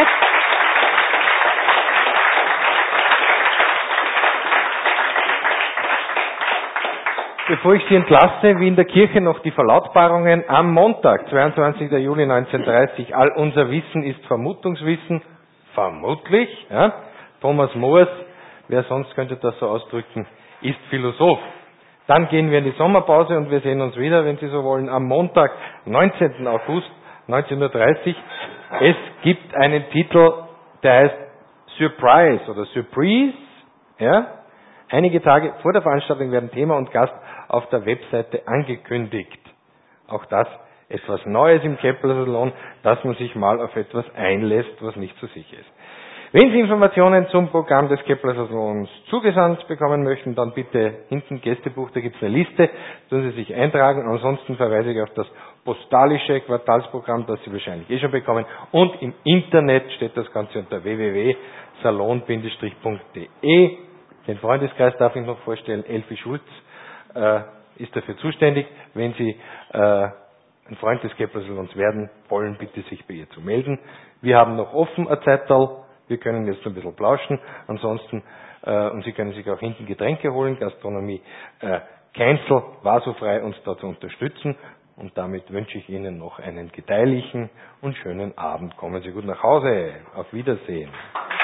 Bevor ich Sie entlasse, wie in der Kirche noch die Verlautbarungen. Am Montag, zweiundzwanzigster Juli neunzehnhundertdreißig, all unser Wissen ist Vermutungswissen. Vermutlich. Ja. Thomas Moers, wer sonst könnte das so ausdrücken, ist Philosoph. Dann gehen wir in die Sommerpause und wir sehen uns wieder, wenn Sie so wollen, am Montag, neunzehnten August neunzehn Uhr dreißig. Es gibt einen Titel, der heißt Surprise oder Surprise. Ja? Einige Tage vor der Veranstaltung werden Thema und Gast auf der Webseite angekündigt. Auch das etwas Neues im Kepler Salon, dass man sich mal auf etwas einlässt, was nicht so sicher ist. Wenn Sie Informationen zum Programm des Kepler Salons zugesandt bekommen möchten, dann bitte hinten Gästebuch, da gibt es eine Liste, tun Sie sich eintragen. Ansonsten verweise ich auf das postalische Quartalsprogramm, das Sie wahrscheinlich eh schon bekommen. Und im Internet steht das Ganze unter w w w punkt salon punkt d e. Den Freundeskreis darf ich noch vorstellen. Elfi Schulz äh, ist dafür zuständig. Wenn Sie äh, ein Freund des Kepler Salons werden wollen, bitte sich bei ihr zu melden. Wir haben noch offen eine Zeital. Wir können jetzt ein bisschen plauschen. Ansonsten, äh, und Sie können sich auch hinten Getränke holen. Gastronomie äh, Keinzel war so frei, uns da zu unterstützen. Und damit wünsche ich Ihnen noch einen gedeihlichen und schönen Abend. Kommen Sie gut nach Hause. Auf Wiedersehen.